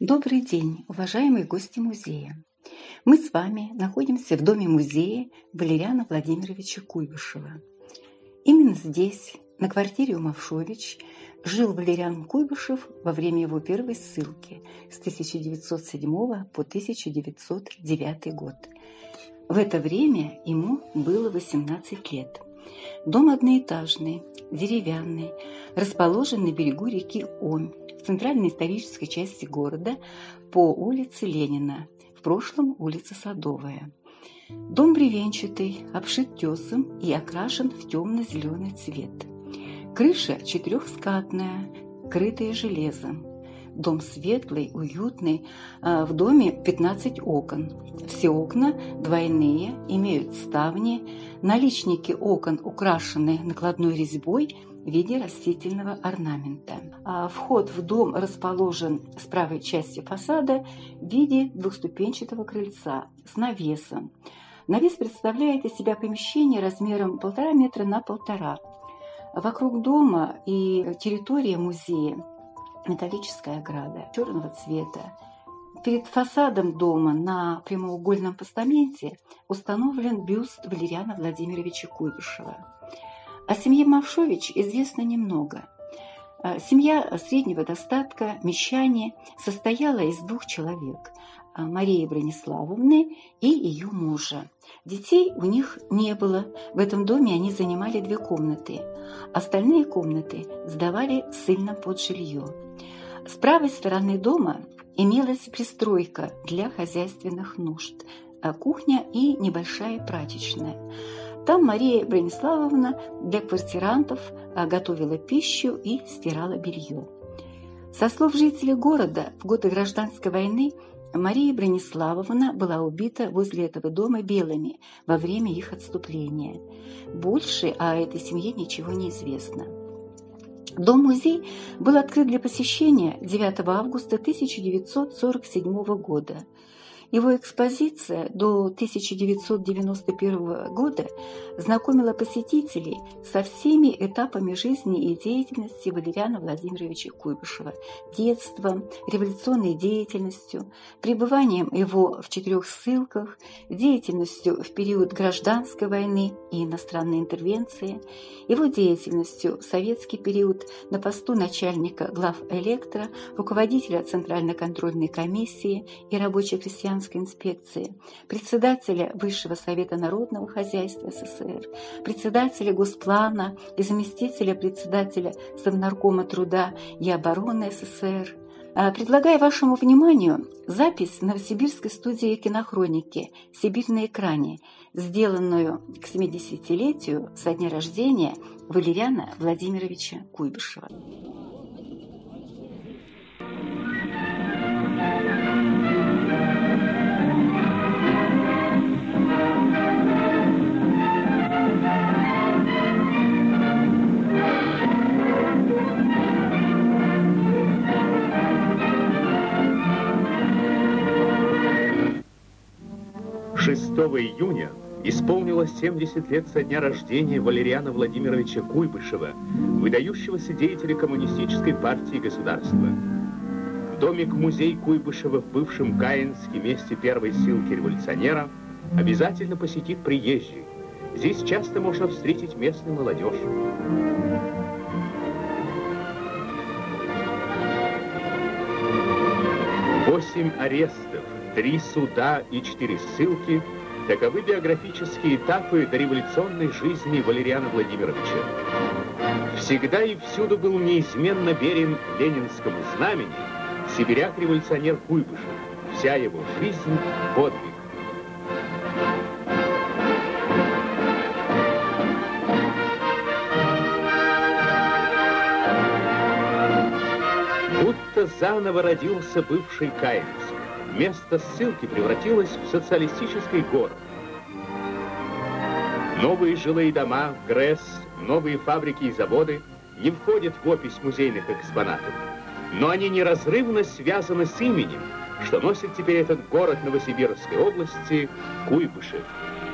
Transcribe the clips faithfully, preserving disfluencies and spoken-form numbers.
Добрый день, уважаемые гости музея! Мы с вами находимся в доме-музее Валериана Владимировича Куйбышева. Именно здесь, на квартире у Мавшович, жил Валериан Куйбышев во время его первой ссылки с тысяча девятьсот седьмого по тысяча девятьсот девятый год. В это время ему было восемнадцать лет. Дом одноэтажный, деревянный, расположен на берегу реки Омь, в центральной исторической части города по улице Ленина, в прошлом улица Садовая. Дом бревенчатый, обшит тесом и окрашен в темно-зеленый цвет. Крыша четырехскатная, крытая железом. Дом светлый, уютный, в доме пятнадцать окон. Все окна двойные, имеют ставни, наличники окон украшены накладной резьбой в виде растительного орнамента. А вход в дом расположен с правой части фасада в виде двухступенчатого крыльца с навесом. Навес представляет из себя помещение размером полтора метра на полтора. Вокруг дома и территория музея металлическая ограда черного цвета. Перед фасадом дома на прямоугольном постаменте установлен бюст Валериана Владимировича Куйбышева. О семье Мавшович известно немного. Семья среднего достатка, мещане, состояла из двух человек – Марии Брониславовны и ее мужа. Детей у них не было. В этом доме они занимали две комнаты. Остальные комнаты сдавали ссыльным под жилье. С правой стороны дома имелась пристройка для хозяйственных нужд, кухня и небольшая прачечная. Там Мария Брониславовна для квартирантов готовила пищу и стирала белье. Со слов жителей города, в годы Гражданской войны Мария Брониславовна была убита возле этого дома белыми во время их отступления. Больше о этой семье ничего не известно. Дом-музей был открыт для посещения девятого августа тысяча девятьсот сорок седьмого года. Его экспозиция до тысяча девятьсот девяносто первого года знакомила посетителей со всеми этапами жизни и деятельности Валериана Владимировича Куйбышева: детством, революционной деятельностью, пребыванием его в четырех ссылках, деятельностью в период Гражданской войны и иностранной интервенции, его деятельностью в советский период на посту начальника главэлектро, руководителя Центральной контрольной комиссии и рабоче-крестьянской инспекции, председателя Высшего совета народного хозяйства СССР, председателя Госплана и заместителя председателя Совнаркома труда и обороны СССР. Предлагаю вашему вниманию запись Новосибирской студии кинохроники «Сибирь на экране», сделанную к семидесятилетию со дня рождения Валериана Владимировича Куйбышева. шестого июня исполнилось семьдесят лет со дня рождения Валериана Владимировича Куйбышева, выдающегося деятеля коммунистической партии государства. Домик-музей Куйбышева в бывшем Каинске, месте первой ссылки революционера, обязательно посетит приезжий. Здесь часто можно встретить местную молодежь. Восемь арестов, три суда и четыре ссылки – таковы биографические этапы дореволюционной жизни Валериана Владимировича. Всегда и всюду был неизменно верен ленинскому знамени сибиряк-революционер Куйбышев. Вся его жизнь – подвиг. Будто заново родился бывший Каинск. Место ссылки превратилось в социалистический город. Новые жилые дома, ГРЭС, новые фабрики и заводы не входят в опись музейных экспонатов, но они неразрывно связаны с именем, что носит теперь этот город Новосибирской области – Куйбышев.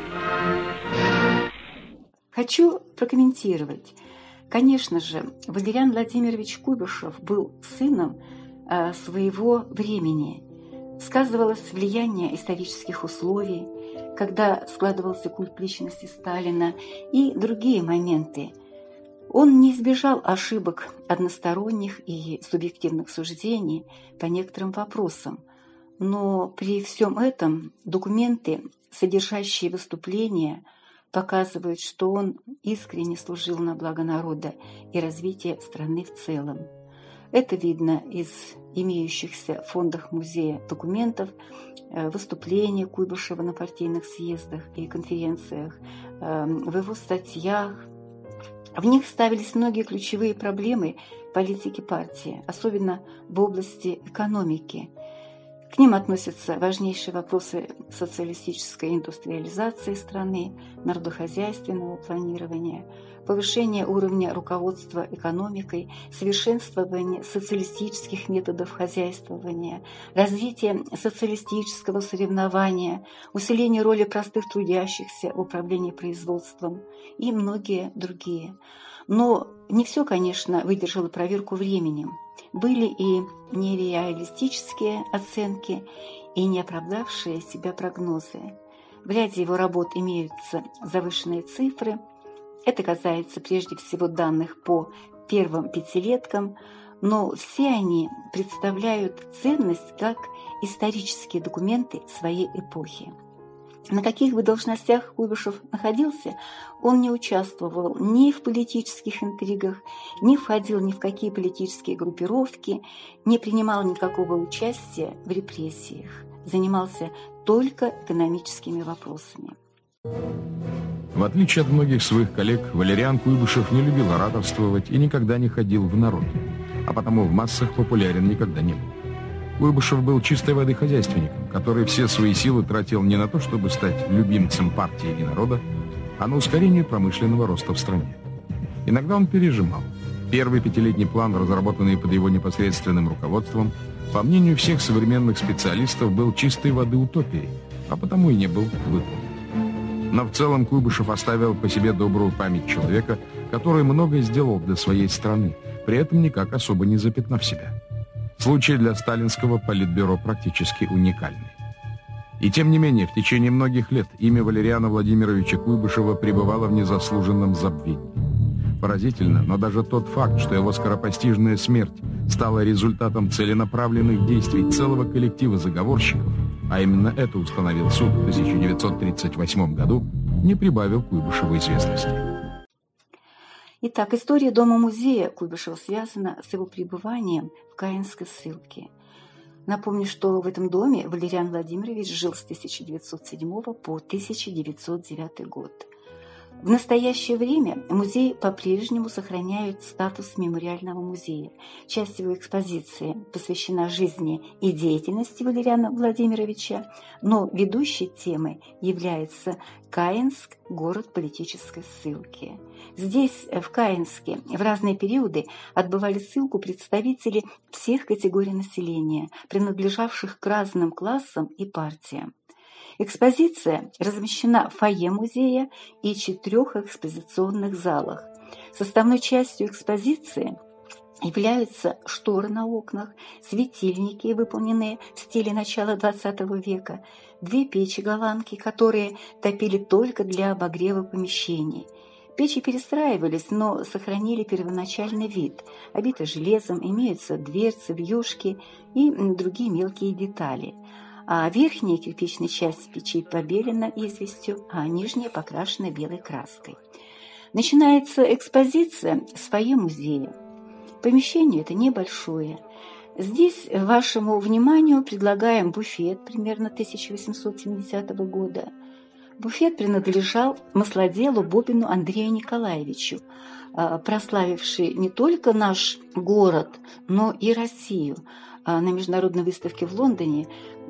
Хочу прокомментировать. Конечно же, Валериан Владимирович Куйбышев был сыном своего времени. Сказывалось влияние исторических условий, когда складывался культ личности Сталина, и другие моменты. Он не избежал ошибок односторонних и субъективных суждений по некоторым вопросам, но при всем этом документы, содержащие выступления, показывают, что он искренне служил на благо народа и развития страны в целом. Это видно из имеющихся в фондах музея документов, выступления Куйбышева на партийных съездах и конференциях, в его статьях. В них ставились многие ключевые проблемы политики партии, особенно в области экономики. К ним относятся важнейшие вопросы социалистической индустриализации страны, народохозяйственного планирования, повышение уровня руководства экономикой, совершенствование социалистических методов хозяйствования, развитие социалистического соревнования, усиление роли простых трудящихся в управлении производством и многие другие. Но не все, конечно, выдержало проверку временем. Были и нереалистические оценки, и не оправдавшие себя прогнозы. В ряде его работ имеются завышенные цифры. Это касается прежде всего данных по первым пятилеткам, но все они представляют ценность как исторические документы своей эпохи. На каких бы должностях Куйбышев находился, он не участвовал ни в политических интригах, не входил ни в какие политические группировки, не принимал никакого участия в репрессиях, занимался только экономическими вопросами. В отличие от многих своих коллег, Валериан Куйбышев не любил ораторствовать и никогда не ходил в народ, а потому в массах популярен никогда не был. Куйбышев был чистой воды хозяйственником, который все свои силы тратил не на то, чтобы стать любимцем партии и народа, а на ускорение промышленного роста в стране. Иногда он пережимал. Первый пятилетний план, разработанный под его непосредственным руководством, по мнению всех современных специалистов, был чистой воды утопией, а потому и не был выполнен. Но в целом Куйбышев оставил по себе добрую память человека, который многое сделал для своей страны, при этом никак особо не запятнав себя. Случай для сталинского политбюро практически уникальный. И тем не менее, в течение многих лет имя Валериана Владимировича Куйбышева пребывало в незаслуженном забвении. Поразительно, но даже тот факт, что его скоропостижная смерть стала результатом целенаправленных действий целого коллектива заговорщиков, а именно это установил суд в тысяча девятьсот тридцать восьмом году, не прибавил Куйбышеву известности. Итак, история дома-музея Куйбышева связана с его пребыванием в Каинской ссылке. Напомню, что в этом доме Валериан Владимирович жил с тысяча девятьсот седьмого по тысяча девятьсот девятый год. В настоящее время музей по-прежнему сохраняет статус мемориального музея. Часть его экспозиции посвящена жизни и деятельности Валериана Владимировича, но ведущей темой является Каинск, город политической ссылки. Здесь, в Каинске, в разные периоды отбывали ссылку представители всех категорий населения, принадлежавших к разным классам и партиям. Экспозиция размещена в фойе музея и четырех экспозиционных залах. Составной частью экспозиции являются шторы на окнах, светильники, выполненные в стиле начала двадцатого века, две печи-голландки, которые топили только для обогрева помещений. Печи перестраивались, но сохранили первоначальный вид. Обиты железом, имеются дверцы, вьюшки и другие мелкие детали. А верхняя кирпичная часть печи побелена известью, а нижняя покрашена белой краской. Начинается экспозиция с фойе музея. Помещение это небольшое. Здесь вашему вниманию предлагаем буфет примерно тысяча восемьсот семидесятого года. Буфет принадлежал маслоделу Бобину Андрею Николаевичу, прославивший не только наш город, но и Россию. На международной выставке в Лондоне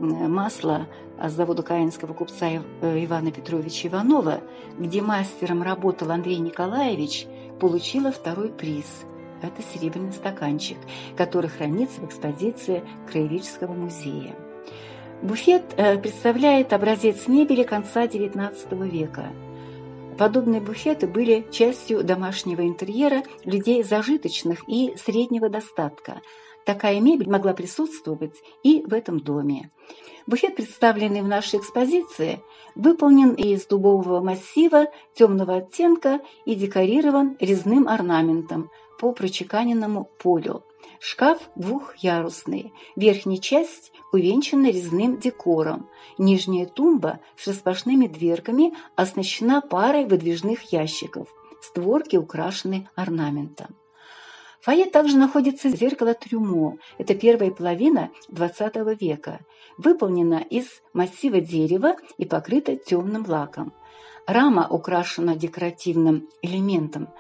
масло с завода каинского купца Ивана Петровича Иванова, где мастером работал Андрей Николаевич, получила второй приз. Это серебряный стаканчик, который хранится в экспозиции Краеведческого музея. Буфет представляет образец мебели конца девятнадцатого века. Подобные буфеты были частью домашнего интерьера людей зажиточных и среднего достатка. Такая мебель могла присутствовать и в этом доме. Буфет, представленный в нашей экспозиции, выполнен из дубового массива темного оттенка и декорирован резным орнаментом по прочеканенному полю. Шкаф двухъярусный, верхняя часть увенчана резным декором, нижняя тумба с распашными дверками оснащена парой выдвижных ящиков, створки украшены орнаментом. В фойе также находится зеркало трюмо, это первая половина двадцатого века, выполнено из массива дерева и покрыто темным лаком. Рама украшена декоративным элементом.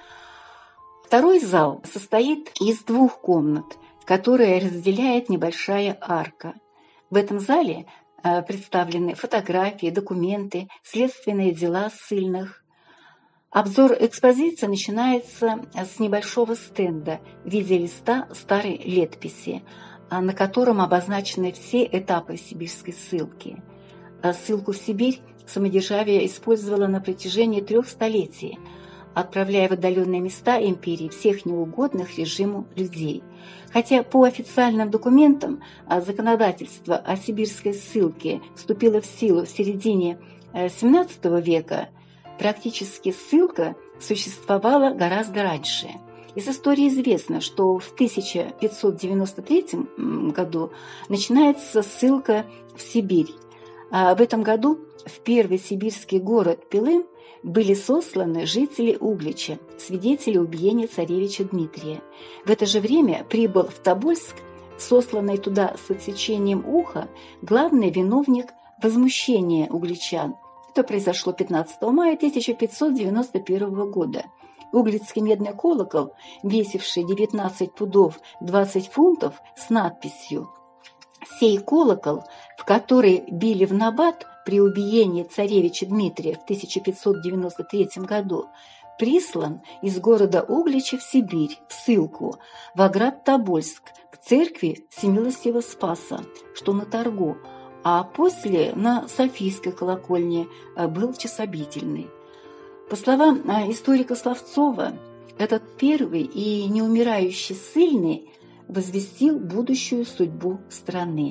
Второй зал состоит из двух комнат, которые разделяет небольшая арка. В этом зале э, представлены фотографии, документы, следственные дела ссыльных. Обзор экспозиции начинается с небольшого стенда в виде листа старой летописи, на котором обозначены все этапы сибирской ссылки. Ссылку в Сибирь самодержавие использовало на протяжении трех столетий, отправляя в отдаленные места империи всех неугодных режиму людей. Хотя по официальным документам законодательство о сибирской ссылке вступило в силу в середине семнадцатого века, практически ссылка существовала гораздо раньше. Из истории известно, что в тысяча пятьсот девяносто третьем году начинается ссылка в Сибирь. А в этом году в первый сибирский город Пилым были сосланы жители Углича, свидетели убиения царевича Дмитрия. В это же время прибыл в Тобольск, сосланный туда с отсечением уха, главный виновник возмущения угличан. Это произошло пятнадцатого мая тысяча пятьсот девяносто первого года. Углицкий медный колокол, весивший девятнадцать пудов двадцать фунтов, с надписью «Сей колокол, в который били в набат при убиении царевича Дмитрия в тысяча пятьсот девяносто третьем году, прислан из города Углича в Сибирь, в ссылку, в Оград-Тобольск, к церкви Всемилостивого Спаса, что на Торгу, а после на Софийской колокольне был часобдительный». По словам историка Словцова, этот первый и неумирающий ссыльный возвестил будущую судьбу страны.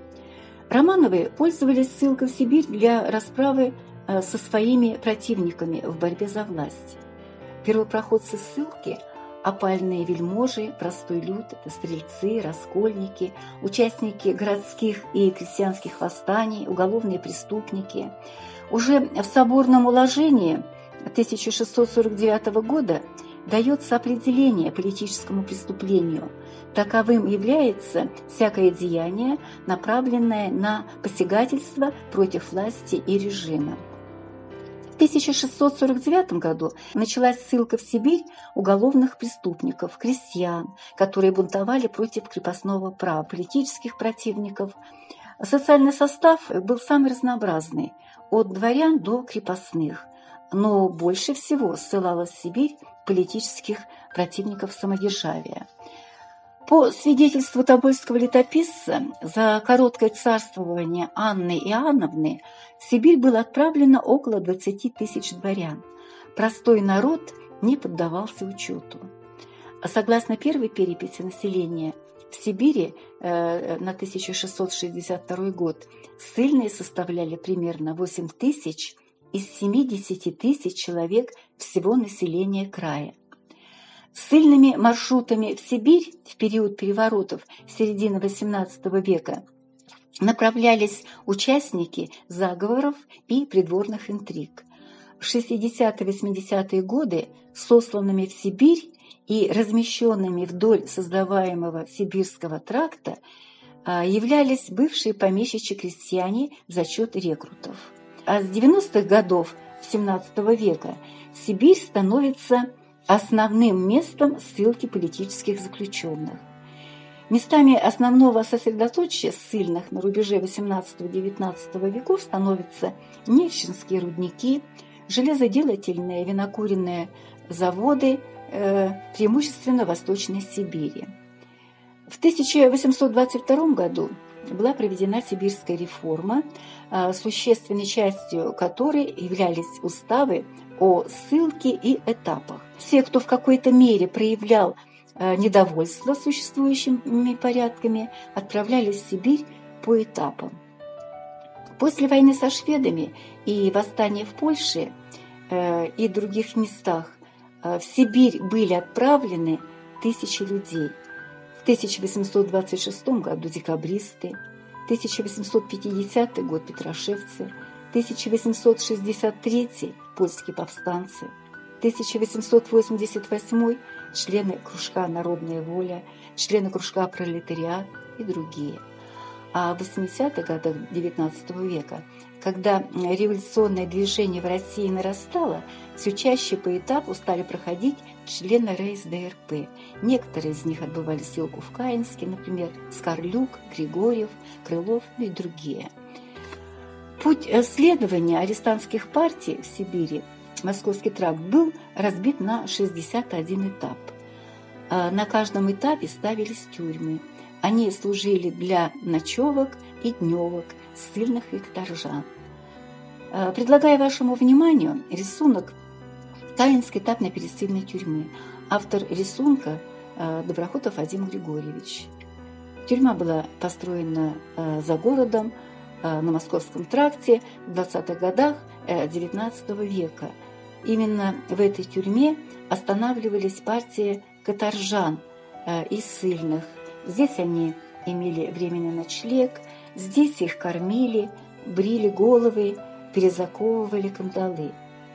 Романовы пользовались ссылкой в Сибирь для расправы со своими противниками в борьбе за власть. Первопроходцы ссылки – опальные вельможи, простой люд, это стрельцы, раскольники, участники городских и крестьянских восстаний, уголовные преступники. Уже в соборном уложении тысяча шестьсот сорок девятого года дается определение политическому преступлению. Таковым является всякое деяние, направленное на посягательство против власти и режима. В тысяча шестьсот сорок девятом году началась ссылка в Сибирь уголовных преступников, крестьян, которые бунтовали против крепостного права, политических противников. Социальный состав был самый разнообразный, от дворян до крепостных, но больше всего ссылалась в Сибирь политических противников самодержавия. По свидетельству тобольского летописца, за короткое царствование Анны Иоанновны в Сибирь было отправлено около двадцати тысяч дворян. Простой народ не поддавался учету. Согласно первой переписи населения, в Сибири э, на тысяча шестьсот шестьдесят второй год ссыльные составляли примерно восемь тысяч из семидесяти тысяч человек всего населения края. Ссыльными маршрутами в Сибирь в период переворотов середины восемнадцатого века направлялись участники заговоров и придворных интриг. В шестидесятые-восьмидесятые годы сосланными в Сибирь и размещенными вдоль создаваемого Сибирского тракта являлись бывшие помещичьи крестьяне за счет рекрутов. А с девяностых годов семнадцатого века Сибирь становится основным местом ссылки политических заключенных. Местами основного сосредоточия ссыльных на рубеже восемнадцатого-девятнадцатого веков становятся нефтьчинские рудники, железоделательные винокуренные заводы, э, преимущественно в Восточной Сибири. В тысяча восемьсот двадцать втором году была проведена сибирская реформа, существенной частью которой являлись уставы о ссылке и этапах. Все, кто в какой-то мере проявлял недовольства существующими порядками, отправлялись в Сибирь по этапам. После войны со шведами и восстания в Польше и других местах в Сибирь были отправлены тысячи людей. В тысяча восемьсот двадцать шестом году декабристы, тысяча восемьсот пятидесятый год петрошевцы, тысяча восемьсот шестьдесят третий польские повстанцы, тысяча восемьсот восемьдесят восьмой члены кружка «Народная воля», члены кружка «Пролетариат» и другие. А в восьмидесятых годах девятнадцатого века, когда революционное движение в России нарастало, все чаще по этапу стали проходить члены РСДРП. Некоторые из них отбывали ссылку в Каинске, например, Скорлюк, Григорьев, Крылов, ну и другие. Путь следования арестантских партий в Сибири, Московский тракт, был разбит на шестьдесят один этап. На каждом этапе ставились тюрьмы. Они служили для ночевок и дневок, ссыльных и каторжан. Предлагаю вашему вниманию рисунок Каинской этапно-пересыльной тюрьмы. Автор рисунка Доброхотов Вадим Григорьевич. Тюрьма была построена за городом на Московском тракте в двадцатых годах девятнадцатого века. Именно в этой тюрьме останавливались партии каторжан и ссыльных. Здесь они имели временный ночлег, здесь их кормили, брили головы, перезаковывали кандалы.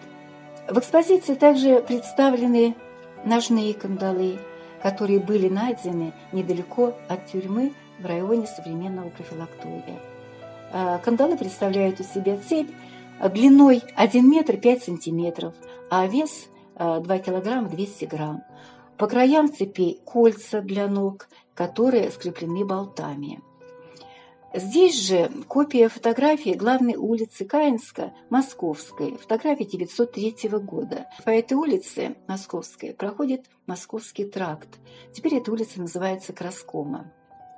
В экспозиции также представлены ножные кандалы, которые были найдены недалеко от тюрьмы в районе современного профилактория. Кандалы представляют из себя цепь длиной один метр пять сантиметров, а вес два килограмма двести грамм. По краям цепей кольца для ног, которые скреплены болтами. Здесь же копия фотографии главной улицы Каинска, Московской, фотография девятьсот третьего года. По этой улице Московской проходит Московский тракт. Теперь эта улица называется Краскома.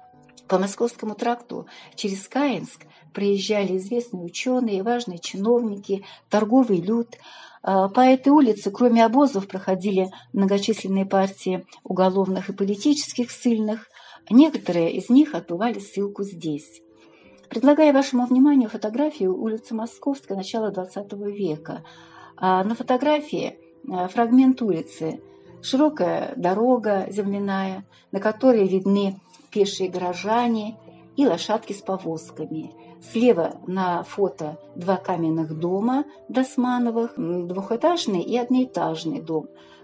По Московскому тракту через Каинск проезжали известные ученые, важные чиновники, торговый люд. По этой улице, кроме обозов, проходили многочисленные партии уголовных и политических ссыльных. Некоторые из них отбывали ссылку здесь. Предлагаю вашему вниманию фотографию улицы Московской начала двадцатого века. На фотографии фрагмент улицы. Широкая дорога земляная, на которой видны пешие горожане и лошадки с повозками. Слева на фото два каменных дома Досмановых, двухэтажный и одноэтажный дом.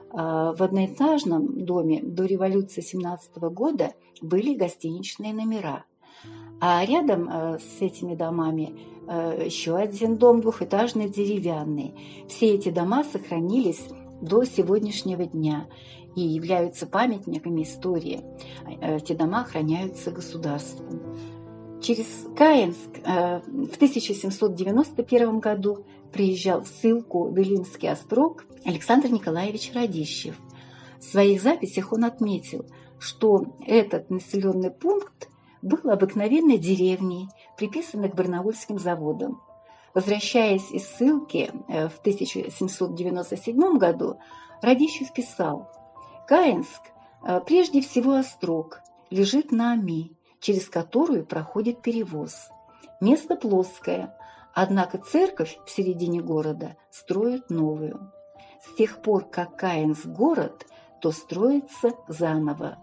В одноэтажном доме до революции семнадцатого года были гостиничные номера. А рядом с этими домами еще один дом двухэтажный деревянный. Все эти дома сохранились до сегодняшнего дня и являются памятниками истории. Эти дома охраняются государством. Через Каинск в тысяча семьсот девяносто первом году приезжал в ссылку в Илимский острог Александр Николаевич Радищев. В своих записях он отметил, что этот населенный пункт был обыкновенной деревней, приписанной к барнаульским заводам. Возвращаясь из ссылки в тысяча семьсот девяносто седьмом году, Радищев писал: «Каинск, прежде всего острог, лежит на Оми, через которую проходит перевоз. Место плоское, однако церковь в середине города строят новую. С тех пор, как Каинск город, то строится заново».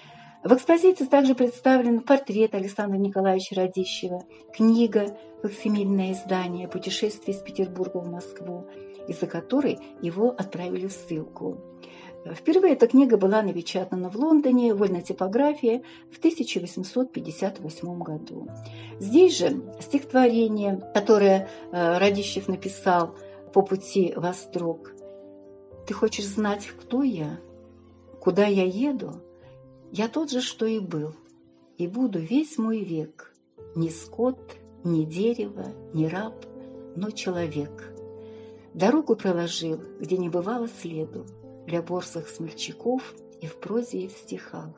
В экспозиции также представлен портрет Александра Николаевича Радищева, книга, факсимильное издание «Путешествие из Петербурга в Москву», из-за которой его отправили в ссылку. Впервые эта книга была напечатана в Лондоне, вольной типографии, в тысяча восемьсот пятьдесят восьмом году. Здесь же стихотворение, которое Радищев написал по пути в Острог. «Ты хочешь знать, кто я? Куда я еду? Я тот же, что и был, и буду весь мой век. Ни скот, ни дерево, ни раб, но человек. Дорогу проложил, где не бывало следу, для борзых смельчаков и в прозе, и в стихах.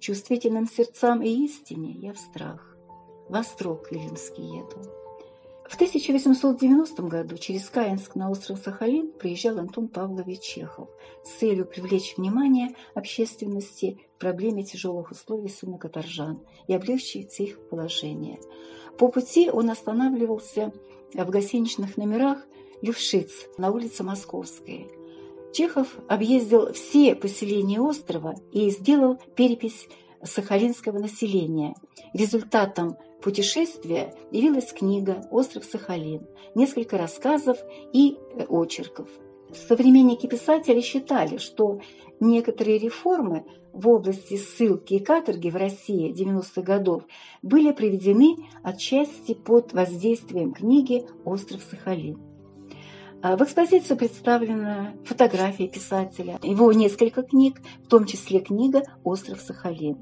Чувствительным сердцам и истине я в страх, в Острог Илимский еду». В тысяча восемьсот девяностом году через Каинск на остров Сахалин приезжал Антон Павлович Чехов с целью привлечь внимание общественности к проблеме тяжелых условий ссыльно-каторжан и облегчить их положение. По пути он останавливался в гостиничных номерах «Люфшиц» на улице Московской. Чехов объездил все поселения острова и сделал перепись сахалинского населения. Результатом путешествия явилась книга «Остров Сахалин», несколько рассказов и очерков. Современники писателя считали, что некоторые реформы в области ссылки и каторги в России девяностых годов были проведены отчасти под воздействием книги «Остров Сахалин». В экспозицию представлена фотография писателя, его несколько книг, в том числе книга «Остров Сахалин».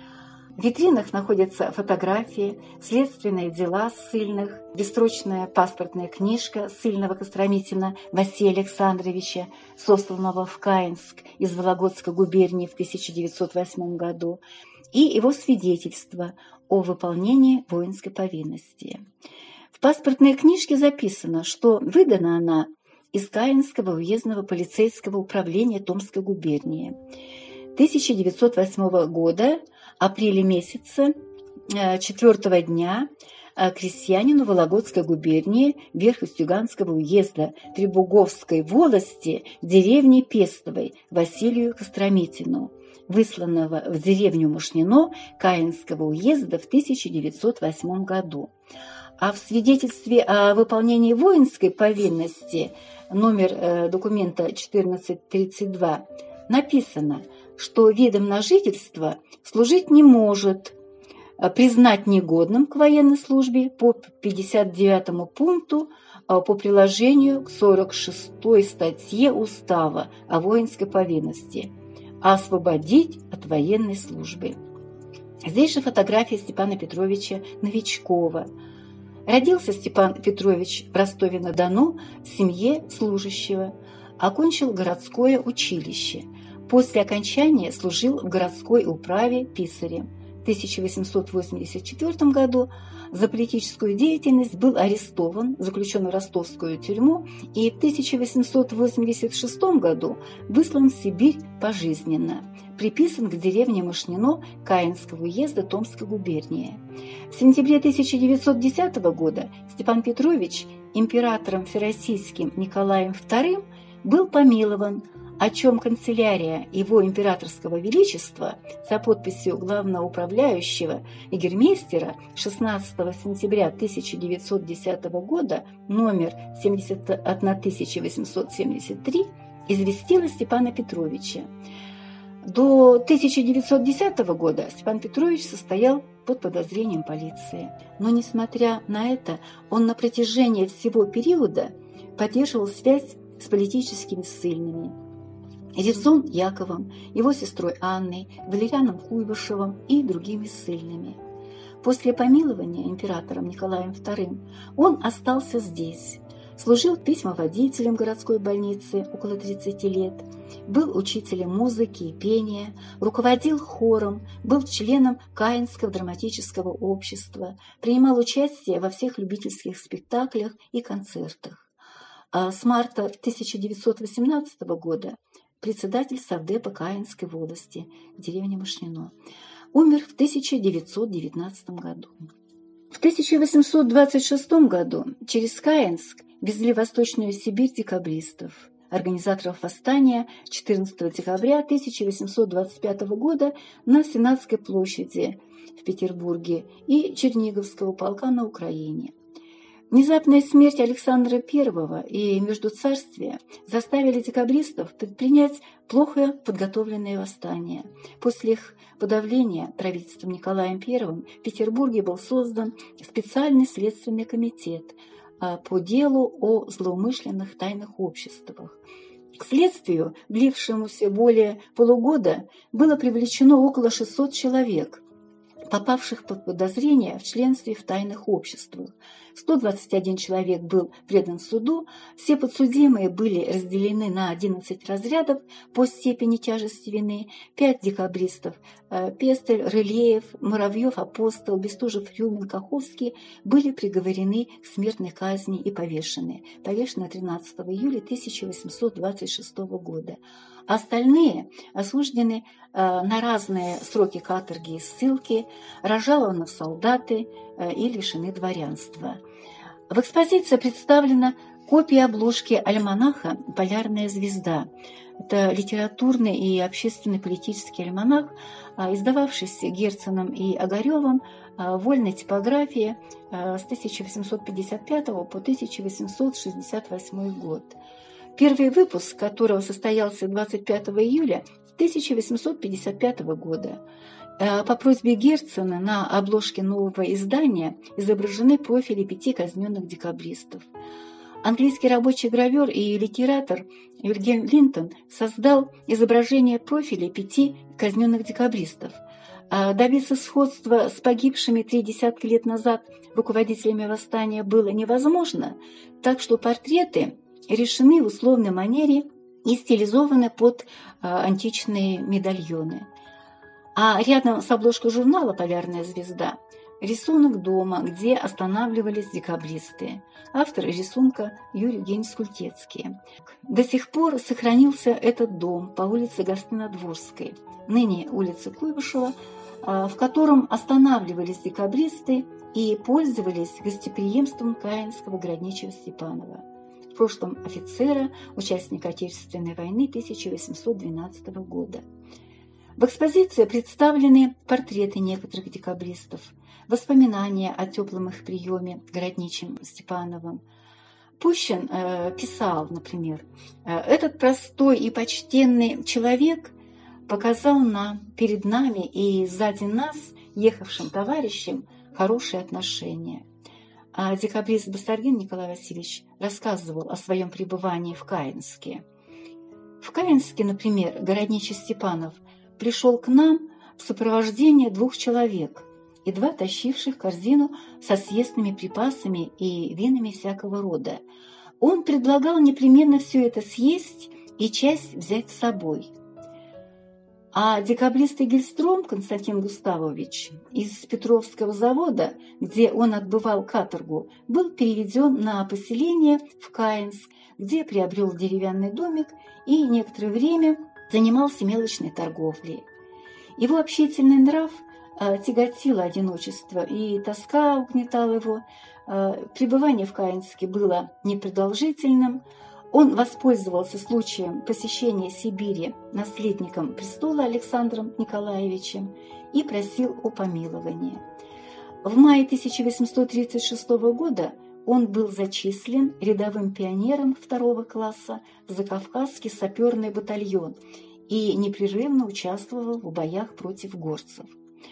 В витринах находятся фотографии, следственные дела ссыльных, бессрочная паспортная книжка ссыльного Костромитина Василия Александровича, сосланного в Каинск из Вологодской губернии в тысяча девятьсот восьмом году, и его свидетельство о выполнении воинской повинности. В паспортной книжке записано, что выдана она из Каинского уездного полицейского управления Томской губернии. тысяча девятьсот восьмого года, апреля месяца, четвертого дня, крестьянину Вологодской губернии Верхоустюганского уезда Требуговской волости деревни Пестовой Василию Костромитину, высланного в деревню Мушнино Каинского уезда в тысяча девятьсот восьмом году. А в свидетельстве о выполнении воинской повинности, номер документа четырнадцать тридцать два, написано, что видом на жительство служить не может, признать негодным к военной службе по пятьдесят девятому пункту по приложению к сорок шестой статье Устава о воинской повинности, а освободить от военной службы. Здесь же фотография Степана Петровича Новичкова. Родился Степан Петрович в Ростове-на-Дону в семье служащего, окончил городское училище. После окончания служил в городской управе писарем. В тысяча восемьсот восемьдесят четвёртом году за политическую деятельность был арестован, заключен в ростовскую тюрьму и в тысяча восемьсот восемьдесят шестом году выслан в Сибирь пожизненно, приписан к деревне Мушнино Каинского уезда Томской губернии. В сентябре тысяча девятьсот десятого года Степан Петрович императором всероссийским Николаем вторым был помилован, о чем канцелярия его императорского величества за подписью главноуправляющего егермейстера шестнадцатого сентября тысяча девятьсот десятого года номер семьдесят тысяча восемьсот семьдесят три известила Степана Петровича. До тысяча девятьсот десятого года Степан Петрович состоял под подозрением полиции. Но, несмотря на это, он на протяжении всего периода поддерживал связь с политическими ссыльными. Ревзон Яковом, его сестрой Анной, Валерианом Куйбышевым и другими ссыльными. После помилования императором Николаем вторым он остался здесь, служил письмоводителем городской больницы около тридцати лет, был учителем музыки и пения, руководил хором, был членом Каинского драматического общества, принимал участие во всех любительских спектаклях и концертах. А с марта тысяча девятьсот восемнадцатого года председатель совдепа Каинской волости, деревни Мушнино. Умер в тысяча девятьсот девятнадцатом году. В тысяча восемьсот двадцать шестом году через Каинск везли в Восточную Сибирь декабристов, организаторов восстания четырнадцатого декабря тысяча восемьсот двадцать пятого года на Сенатской площади в Петербурге и Черниговского полка на Украине. Внезапная смерть Александра Первого и междуцарствие заставили декабристов предпринять плохо подготовленное восстание. После их подавления правительством Николаем Первым в Петербурге был создан специальный следственный комитет по делу о злоумышленных тайных обществах. К следствию, длившемуся более полугода, было привлечено около шестисот человек. попавших под подозрение в членстве в тайных обществах. сто двадцать один человек был предан суду, все подсудимые были разделены на одиннадцать разрядов по степени тяжести вины, пять декабристов – Пестель, Рылеев, Муравьев, Апостол, Бестужев, Рюмин, Каховский – были приговорены к смертной казни и повешены. Повешены тринадцатого июля тысяча восемьсот двадцать шестого года. Остальные осуждены на разные сроки каторги и ссылки, разжалованы в солдаты и лишены дворянства. В экспозиции представлена копия обложки альманаха «Полярная звезда». Это литературный и общественно-политический альманах, издававшийся Герценом и Огаревым в вольной типографии с тысяча восемьсот пятьдесят пятого по тысяча восемьсот шестьдесят восьмой год. Первый выпуск которого состоялся двадцать пятого июля тысяча восемьсот пятьдесят пятого года. По просьбе Герцена на обложке нового издания изображены профили пяти казненных декабристов. Английский рабочий гравер и литератор Вильгельм Линтон создал изображение профилей пяти казненных декабристов. Добиться сходства с погибшими три десятка лет назад руководителями восстания было невозможно, так что портреты решены в условной манере и стилизованы под античные медальоны. А рядом с обложкой журнала «Полярная звезда» рисунок дома, где останавливались декабристы. Автор рисунка Юрий Евгеньевич Скультецкий. До сих пор сохранился этот дом по улице Гостинодворской, ныне улица Куйбышева, в котором останавливались декабристы и пользовались гостеприимством каинского городничего Степанова, в прошлом офицера, участника Отечественной войны тысяча восемьсот двенадцатого года. В экспозиции представлены портреты некоторых декабристов, воспоминания о теплом их приеме городничим Степановым. Пущин э, писал, например, «Этот простой и почтенный человек показал нам, перед нами и сзади нас, ехавшим товарищам, хорошие отношения». А декабрист Басаргин Николай Васильевич рассказывал о своем пребывании в Каинске. В Каинске, например, городничий Степанов пришел к нам в сопровождении двух человек и два тащивших корзину со съестными припасами и винами всякого рода. Он предлагал непременно все это съесть и часть взять с собой. А декабрист Игельстром Константин Густавович из Петровского завода, где он отбывал каторгу, был переведен на поселение в Каинск, где приобрел деревянный домик и некоторое время занимался мелочной торговлей. Его общительный нрав тяготило одиночество, и тоска угнетала его. Пребывание в Каинске было непродолжительным. Он воспользовался случаем посещения Сибири наследником престола Александром Николаевичем и просил о помиловании. В мае тысяча восемьсот тридцать шестого года он был зачислен рядовым пионером второго класса в Закавказский саперный батальон и непрерывно участвовал в боях против горцев.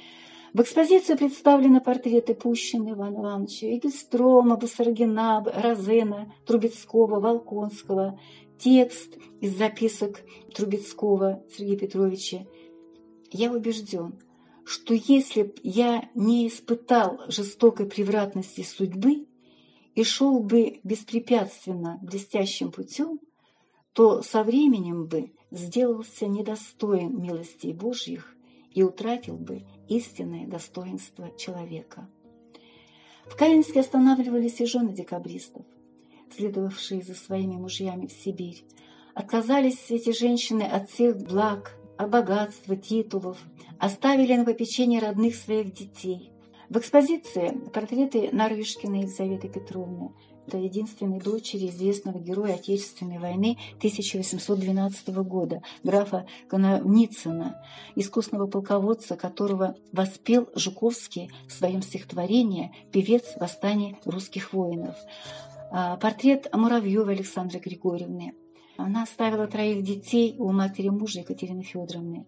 В экспозиции представлены портреты Пущина Ивана Ивановича, Игельстрома, Басаргина, Розена, Трубецкого, Волконского, текст из записок Трубецкого Сергея Петровича. «Я убежден, что если б я не испытал жестокой превратности судьбы и шел бы беспрепятственно блестящим путем, то со временем бы сделался недостоин милостей Божьих и утратил бы истинное достоинство человека». В Каинске останавливались и жены декабристов, следовавшие за своими мужьями в Сибирь. Отказались эти женщины от всех благ, от богатства, титулов, оставили на попечение родных своих детей. В экспозиции портреты Нарышкиной Елизаветы Петровны, это единственной дочери известного героя Отечественной войны тысяча восемьсот двенадцатого года, графа Коновницына, искусного полководца, которого воспел Жуковский в своем стихотворении «Певец восстания русских воинов». Портрет Муравьевой Александры Григорьевны. Она оставила троих детей у матери мужа Екатерины Федоровны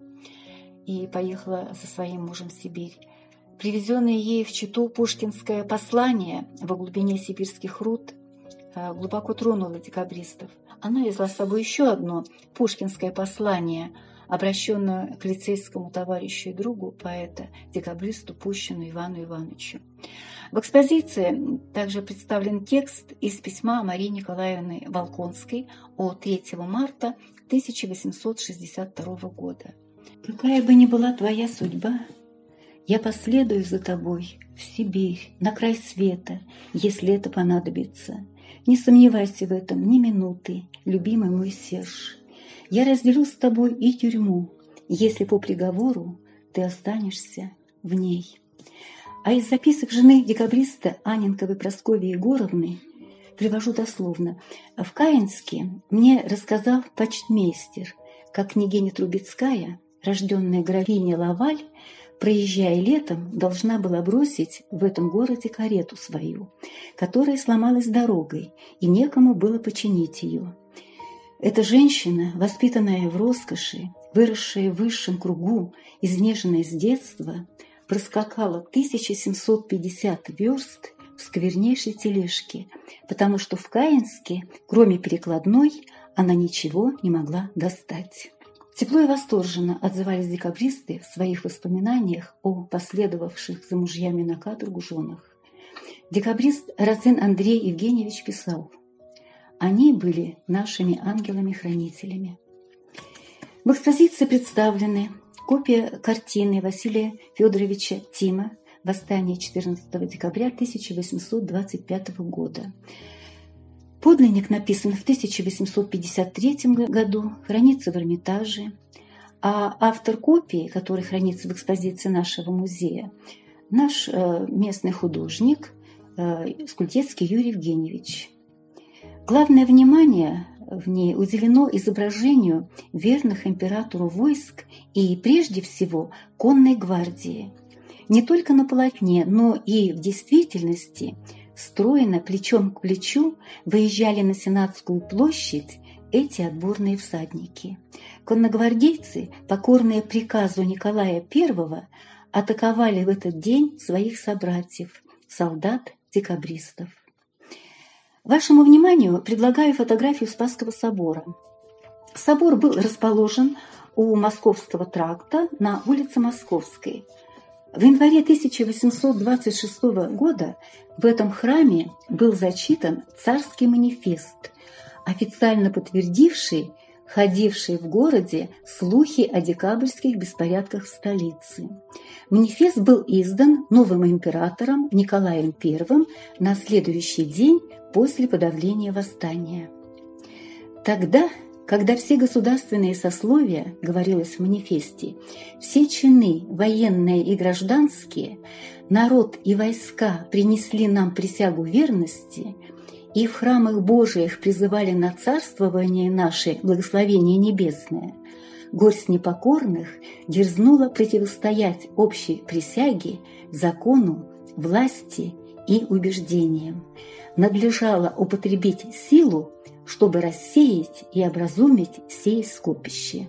и поехала со своим мужем в Сибирь. Привезенное ей в Читу пушкинское послание во глубине сибирских руд глубоко тронуло декабристов. Она везла с собой еще одно пушкинское послание обращенную к лицейскому товарищу и другу поэта, декабристу Пущину Ивану Ивановичу. В экспозиции также представлен текст из письма Марии Николаевны Волконской от третьего марта тысяча восемьсот шестьдесят второго года. «Какая бы ни была твоя судьба, я последую за тобой в Сибирь, на край света, если это понадобится. Не сомневайся в этом ни минуты, любимый мой Серж. Я разделю с тобой и тюрьму, если по приговору ты останешься в ней». А из записок жены декабриста Анненковой Прасковьи Егоровны привожу дословно. «В Каинске мне рассказал почтмейстер, как княгиня Трубецкая, рожденная графиня Лаваль, проезжая летом, должна была бросить в этом городе карету свою, которая сломалась дорогой, и некому было починить ее. Эта женщина, воспитанная в роскоши, выросшая в высшем кругу, изнеженная с детства, проскакала тысяча семьсот пятьдесят верст в сквернейшей тележке, потому что в Каинске, кроме перекладной, она ничего не могла достать». Тепло и восторженно отзывались декабристы в своих воспоминаниях о последовавших за мужьями на каторгу женах. Декабрист Розен Андрей Евгеньевич писал: «Они были нашими ангелами-хранителями». В экспозиции представлены копия картины Василия Федоровича Тима «Восстание четырнадцатого декабря тысяча восемьсот двадцать пятого года». Подлинник написан в тысяча восемьсот пятьдесят третьем году, хранится в Эрмитаже, а автор копии, который хранится в экспозиции нашего музея, наш э, местный художник э, Скультецкий Юрий Евгеньевич. Главное внимание в ней уделено изображению верных императору войск и, прежде всего, конной гвардии. Не только на полотне, но и в действительности стройно, плечом к плечу, выезжали на Сенатскую площадь эти отборные всадники. Конногвардейцы, покорные приказу Николая Первого, атаковали в этот день своих собратьев, солдат-декабристов. Вашему вниманию предлагаю фотографию Спасского собора. Собор был расположен у Московского тракта на улице Московской. В январе тысяча восемьсот двадцать шестого года в этом храме был зачитан царский манифест, официально подтвердивший ходившие в городе слухи о декабрьских беспорядках в столице. Манифест был издан новым императором Николаем Первым на следующий день после подавления восстания. Тогда, когда все государственные сословия, говорилось в манифесте, все чины, военные и гражданские, народ и войска принесли нам присягу верности, и в храмах Божиих призывали на царствование наше благословение небесное, горсть непокорных дерзнула противостоять общей присяге, закону, власти и убеждениям. Надлежало употребить силу, чтобы рассеять и образумить сей скопище.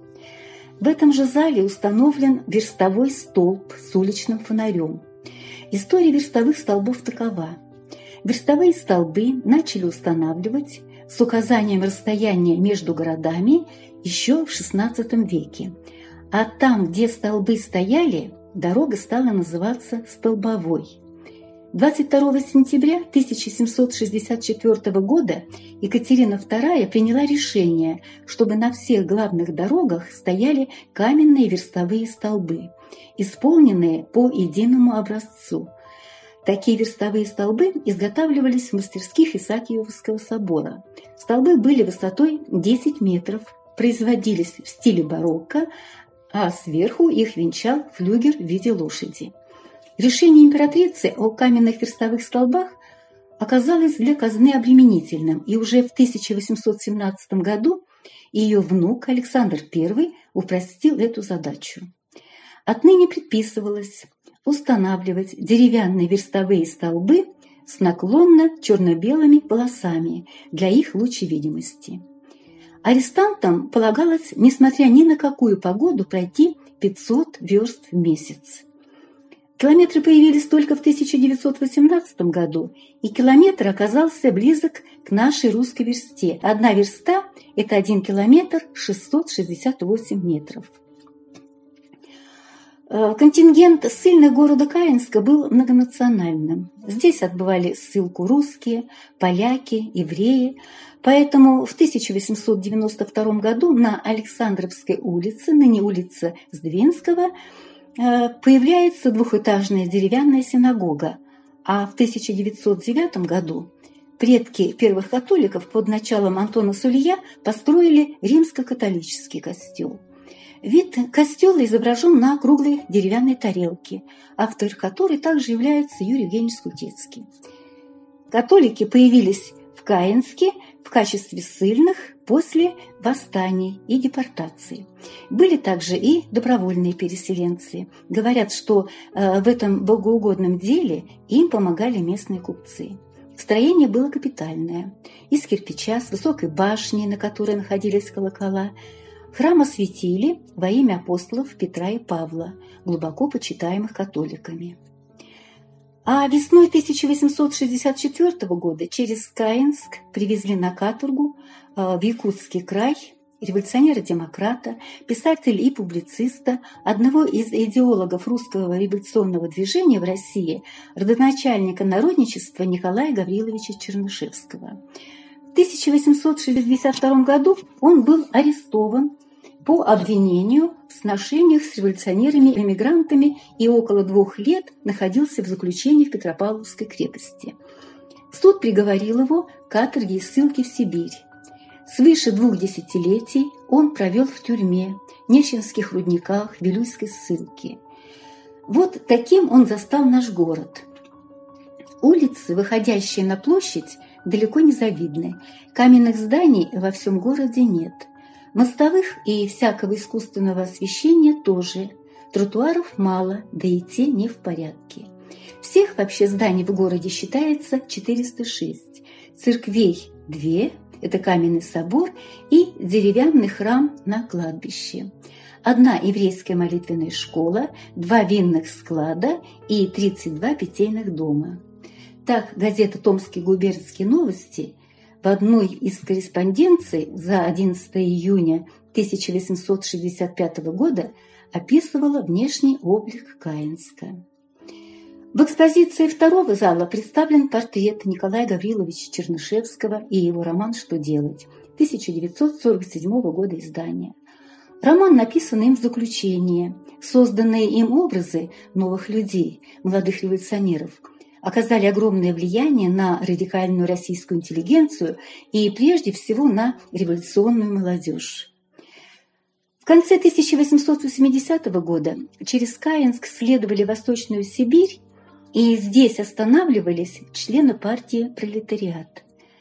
В этом же зале установлен верстовой столб с уличным фонарем. История верстовых столбов такова. Верстовые столбы начали устанавливать с указанием расстояния между городами еще в шестнадцатом веке, а там, где столбы стояли, дорога стала называться Столбовой. двадцать второго сентября тысяча семьсот шестьдесят четвёртого года Екатерина Вторая приняла решение, чтобы на всех главных дорогах стояли каменные верстовые столбы, исполненные по единому образцу. Такие верстовые столбы изготавливались в мастерских Исаакиевского собора. Столбы были высотой десять метров, производились в стиле барокко, а сверху их венчал флюгер в виде лошади. Решение императрицы о каменных верстовых столбах оказалось для казны обременительным, и уже в тысяча восемьсот семнадцатом году ее внук Александр Первый упростил эту задачу. Отныне предписывалось устанавливать деревянные верстовые столбы с наклонно черно-белыми полосами для их лучшей видимости. Арестантам полагалось, несмотря ни на какую погоду, пройти пятьсот верст в месяц. Километры появились только в тысяча девятьсот восемнадцатом году, и километр оказался близок к нашей русской версте. Одна верста – это один километр шестьсот шестьдесят восемь метров. Контингент ссыльных города Каинска был многонациональным. Здесь отбывали ссылку русские, поляки, евреи. Поэтому в тысяча восемьсот девяносто втором году на Александровской улице, ныне улица Сдвинского, появляется двухэтажная деревянная синагога, а в тысяча девятьсот девятом году предки первых католиков под началом Антона Сулья построили римско-католический костел. Вид костела изображен на круглой деревянной тарелке, автор которой также является Юрий Евгеньевич Скутецкий. Католики появились в Каинске в качестве ссыльных после восстаний и депортаций. Были также и добровольные переселенцы. Говорят, что э, в этом богоугодном деле им помогали местные купцы. Строение было капитальное, из кирпича с высокой башней, на которой находились колокола. Храм осветили во имя апостолов Петра и Павла, глубоко почитаемых католиками. А весной тысяча восемьсот шестьдесят четвёртого года через Каинск привезли на каторгу в Якутский край революционера-демократа, писателя и публициста, одного из идеологов русского революционного движения в России, родоначальника народничества Николая Гавриловича Чернышевского. В тысяча восемьсот шестьдесят втором году он был арестован по обвинению в сношениях с революционерами-эмигрантами и около двух лет находился в заключении в Петропавловской крепости. Суд приговорил его к каторге и ссылке в Сибирь. Свыше двух десятилетий он провел в тюрьме, Нерчинских рудниках, Вилюйской ссылке. Вот таким он застал наш город. Улицы, выходящие на площадь, далеко не завидны. Каменных зданий во всем городе нет. Мостовых и всякого искусственного освещения тоже. Тротуаров мало, да и те не в порядке. Всех вообще зданий в городе считается четыреста шесть. Церквей две, это каменный собор и деревянный храм на кладбище. Одна еврейская молитвенная школа, два винных склада и тридцать два питейных дома. Так газета «Томские губернские новости» в одной из корреспонденций за одиннадцатое июня тысяча восемьсот шестьдесят пятого года описывала внешний облик Каинска. В экспозиции второго зала представлен портрет Николая Гавриловича Чернышевского и его роман «Что делать?» тысяча девятьсот сорок седьмого года издания. Роман написан им в заключении. Созданные им образы новых людей, молодых революционеров, оказали огромное влияние на радикальную российскую интеллигенцию и прежде всего на революционную молодежь. В конце тысяча восемьсот восьмидесятого года через Каинск следовали в Восточную Сибирь, и здесь останавливались члены партии «Пролетариат».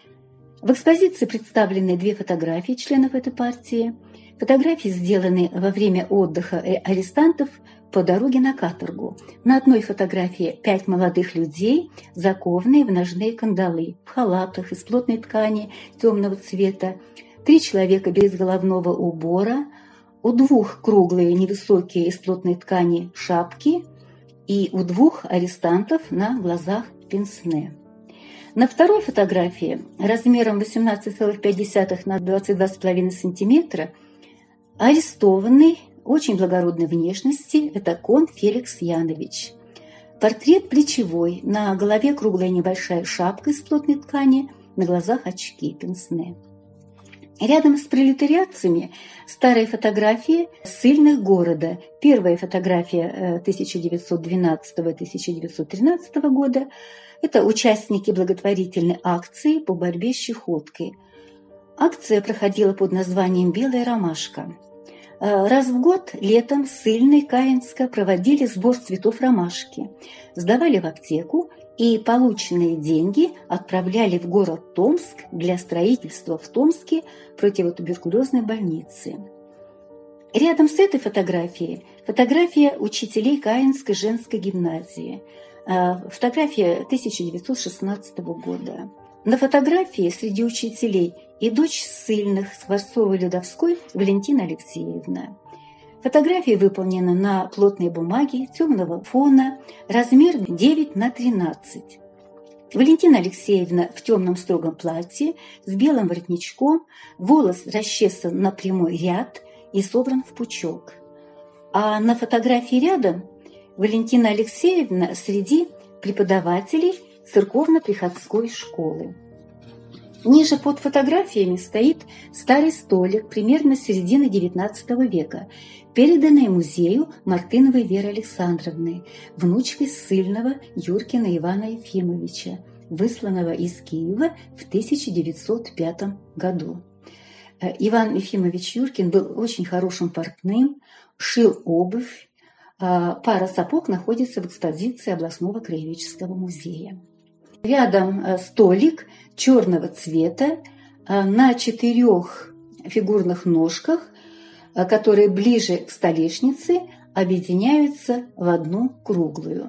В экспозиции представлены две фотографии членов этой партии. Фотографии сделаны во время отдыха арестантов по дороге на каторгу. На одной фотографии пять молодых людей, закованные в ножные кандалы, в халатах из плотной ткани темного цвета, три человека без головного убора, у двух круглые невысокие из плотной ткани шапки и у двух арестантов на глазах пенсне. На второй фотографии размером восемнадцать целых пять десятых на двадцать два с половиной сантиметра арестованный, очень благородной внешности, это кон Феликс Янович. Портрет плечевой, на голове круглая небольшая шапка из плотной ткани, на глазах очки пенсне. Рядом с пролетариатцами старые фотографии ссыльных города. Первая фотография тысяча девятьсот двенадцатого — тысяча девятьсот тринадцатого года – это участники благотворительной акции по борьбе с чехоткой. Акция проходила под названием «Белая ромашка». Раз в год летом ссыльные Каинска проводили сбор цветов ромашки, сдавали в аптеку и полученные деньги отправляли в город Томск для строительства в Томске противотуберкулезной больницы. Рядом с этой фотографией фотография учителей Каинской женской гимназии, фотография тысяча девятьсот шестнадцатого года. На фотографии среди учителей и дочь ссыльных Скворцовой-Людовской Валентина Алексеевна. Фотография выполнена на плотной бумаге темного фона, размер девять на тринадцать. Валентина Алексеевна в темном строгом платье с белым воротничком, волос расчесан на прямой ряд и собран в пучок. А на фотографии рядом Валентина Алексеевна среди преподавателей церковно-приходской школы. Ниже под фотографиями стоит старый столик примерно с середины девятнадцатого века, переданный музею Мартыновой Веры Александровны, внучкой ссыльного Юркина Ивана Ефимовича, высланного из Киева в тысяча девятьсот пятом году. Иван Ефимович Юркин был очень хорошим портным, шил обувь. Пара сапог находится в экспозиции областного краеведческого музея. Рядом столик черного цвета на четырех фигурных ножках, которые ближе к столешнице объединяются в одну круглую.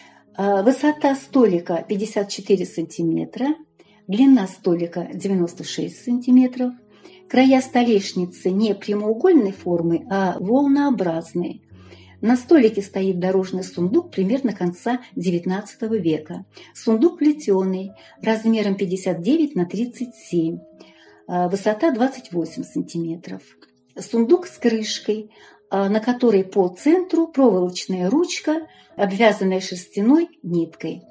Высота столика пятьдесят четыре сантиметра, длина столика девяносто шесть сантиметров, края столешницы не прямоугольной формы, а волнообразные. На столике стоит дорожный сундук примерно конца девятнадцатого века. Сундук плетеный, размером пятьдесят девять на тридцать семь, высота двадцать восемь сантиметров. Сундук с крышкой, на которой по центру проволочная ручка, обвязанная шерстяной ниткой.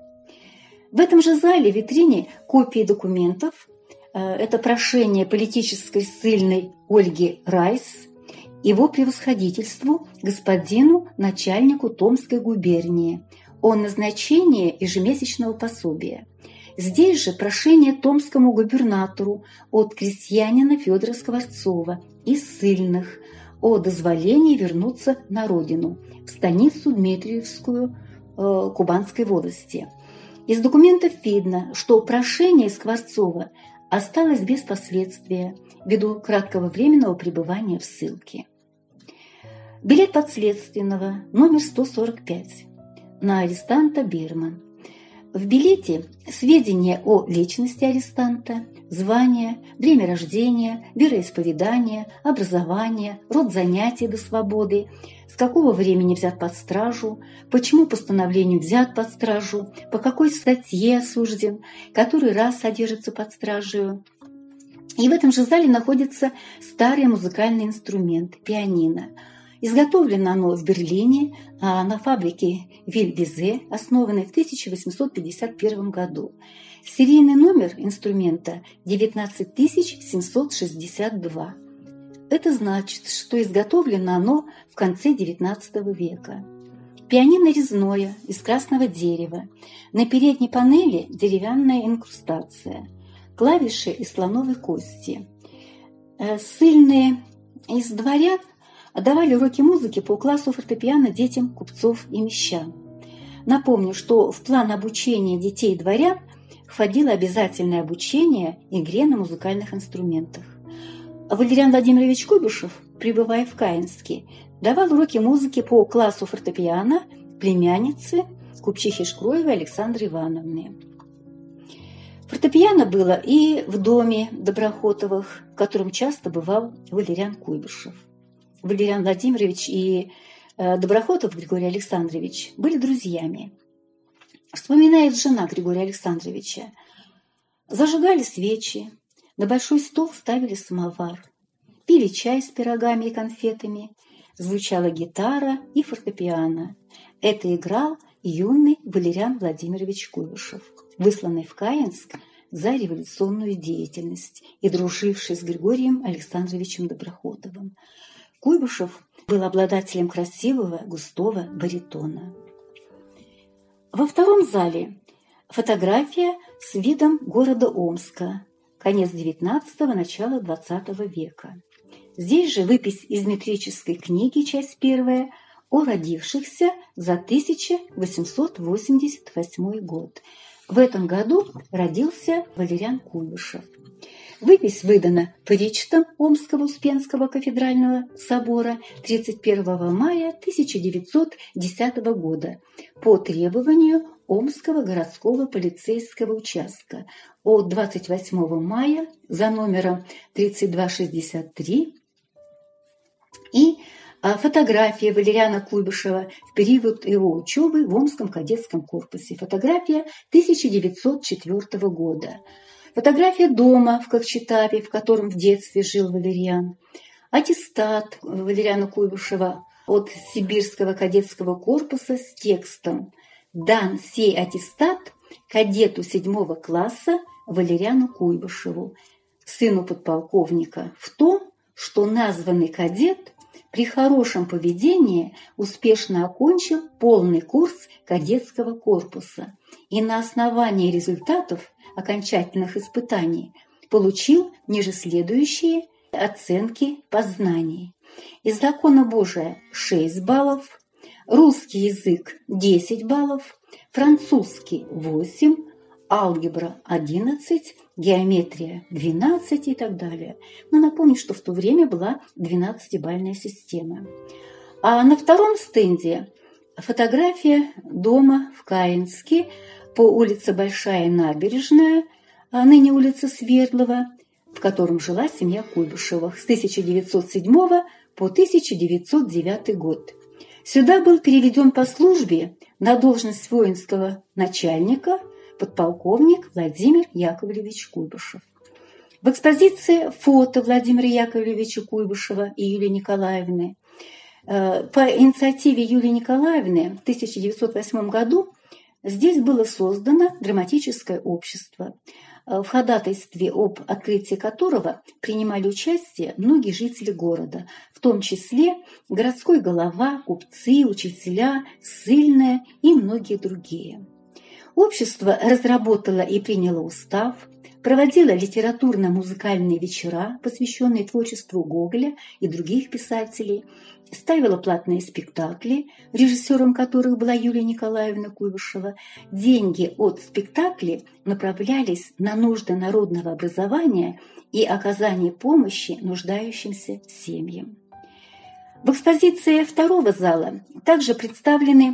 В этом же зале в витрине копии документов. Это прошение политической ссыльной Ольги Райс, его превосходительству господину начальнику Томской губернии о назначении ежемесячного пособия. Здесь же прошение томскому губернатору от крестьянина Федора Скворцова и ссыльных о дозволении вернуться на родину, в станицу Дмитриевскую э, Кубанской волости. Из документов видно, что прошение Скворцова осталось без последствия ввиду краткого временного пребывания в ссылке. Билет подследственного номер сто сорок пять на арестанта Берман. В билете сведения о личности арестанта, звание, время рождения, вероисповедание, образование, род занятий до свободы, с какого времени взят под стражу, почему постановлению взят под стражу, по какой статье осужден, который раз содержится под стражей. И в этом же зале находится старый музыкальный инструмент – пианино. Изготовлено оно в Берлине на фабрике Вильбизе, основанной в тысяча восемьсот пятьдесят первом году. Серийный номер инструмента девятнадцать тысяч семьсот шестьдесят два. Это значит, что изготовлено оно в конце девятнадцатого века. Пианино резное, из красного дерева. На передней панели деревянная инкрустация. Клавиши из слоновой кости. Ссыльные из дворян давали уроки музыки по классу фортепиано детям купцов и мещан. Напомню, что в план обучения детей дворян входило обязательное обучение игре на музыкальных инструментах. Валериан Владимирович Куйбышев, пребывая в Каинске, давал уроки музыки по классу фортепиано племяннице купчихи Шкроевой Александры Ивановны. Фортепиано было и в доме Доброхотовых, в котором часто бывал Валериан Куйбышев. Валериан Владимирович и Доброхотов Григорий Александрович были друзьями. Вспоминает жена Григория Александровича. Зажигали свечи, на большой стол ставили самовар, пили чай с пирогами и конфетами, звучала гитара и фортепиано. Это играл юный Валериан Владимирович Куйбышев, высланный в Каинск за революционную деятельность и друживший с Григорием Александровичем Доброхотовым. Куйбышев был обладателем красивого густого баритона. Во втором зале фотография с видом города Омска, конец девятнадцатого, начало двадцатого века. Здесь же выпись из метрической книги, часть первая, о родившихся за тысяча восемьсот восемьдесят восьмой год. В этом году родился Валериан Куйбышев. Выпись выдана причтом Омского Успенского кафедрального собора тридцать первого мая тысяча девятьсот десятого года по требованию Омского городского полицейского участка от двадцать восьмого мая за номером тридцать два шестьдесят три и Фотография Валериана Куйбышева в период его учебы в Омском кадетском корпусе. Фотография тысяча девятьсот четвёртого года. Фотография дома в Кокчетаве, в котором в детстве жил Валериан. Аттестат Валериана Куйбышева от Сибирского кадетского корпуса с текстом: «Дан сей аттестат кадету седьмого класса Валериану Куйбышеву, сыну подполковника, в том, что названный кадет при хорошем поведении успешно окончил полный курс кадетского корпуса и на основании результатов окончательных испытаний получил ниже следующие оценки познаний. Из закона Божия шесть баллов, русский язык десять баллов, французский восемь, алгебра одиннадцать, геометрия двенадцать и так далее. Но напомню, что в то время была двенадцатибалльная система. А на втором стенде фотография дома в Каинске по улице Большая Набережная, а ныне улица Свердлова, в котором жила семья Куйбышевых с тысяча девятьсот седьмого по тысяча девятьсот девятый год. Сюда был переведен по службе на должность воинского начальника подполковник Владимир Яковлевич Куйбышев. В экспозиции фото Владимира Яковлевича Куйбышева и Юлии Николаевны. По инициативе Юлии Николаевны в тысяча девятьсот восьмом году здесь было создано драматическое общество, в ходатайстве об открытии которого принимали участие многие жители города, в том числе городской голова, купцы, учителя, ссыльные и многие другие. Общество разработало и приняло устав, проводило литературно-музыкальные вечера, посвященные творчеству Гоголя и других писателей, ставило платные спектакли, режиссером которых была Юлия Николаевна Куйбышева. Деньги от спектаклей направлялись на нужды народного образования и оказание помощи нуждающимся семьям. В экспозиции второго зала также представлены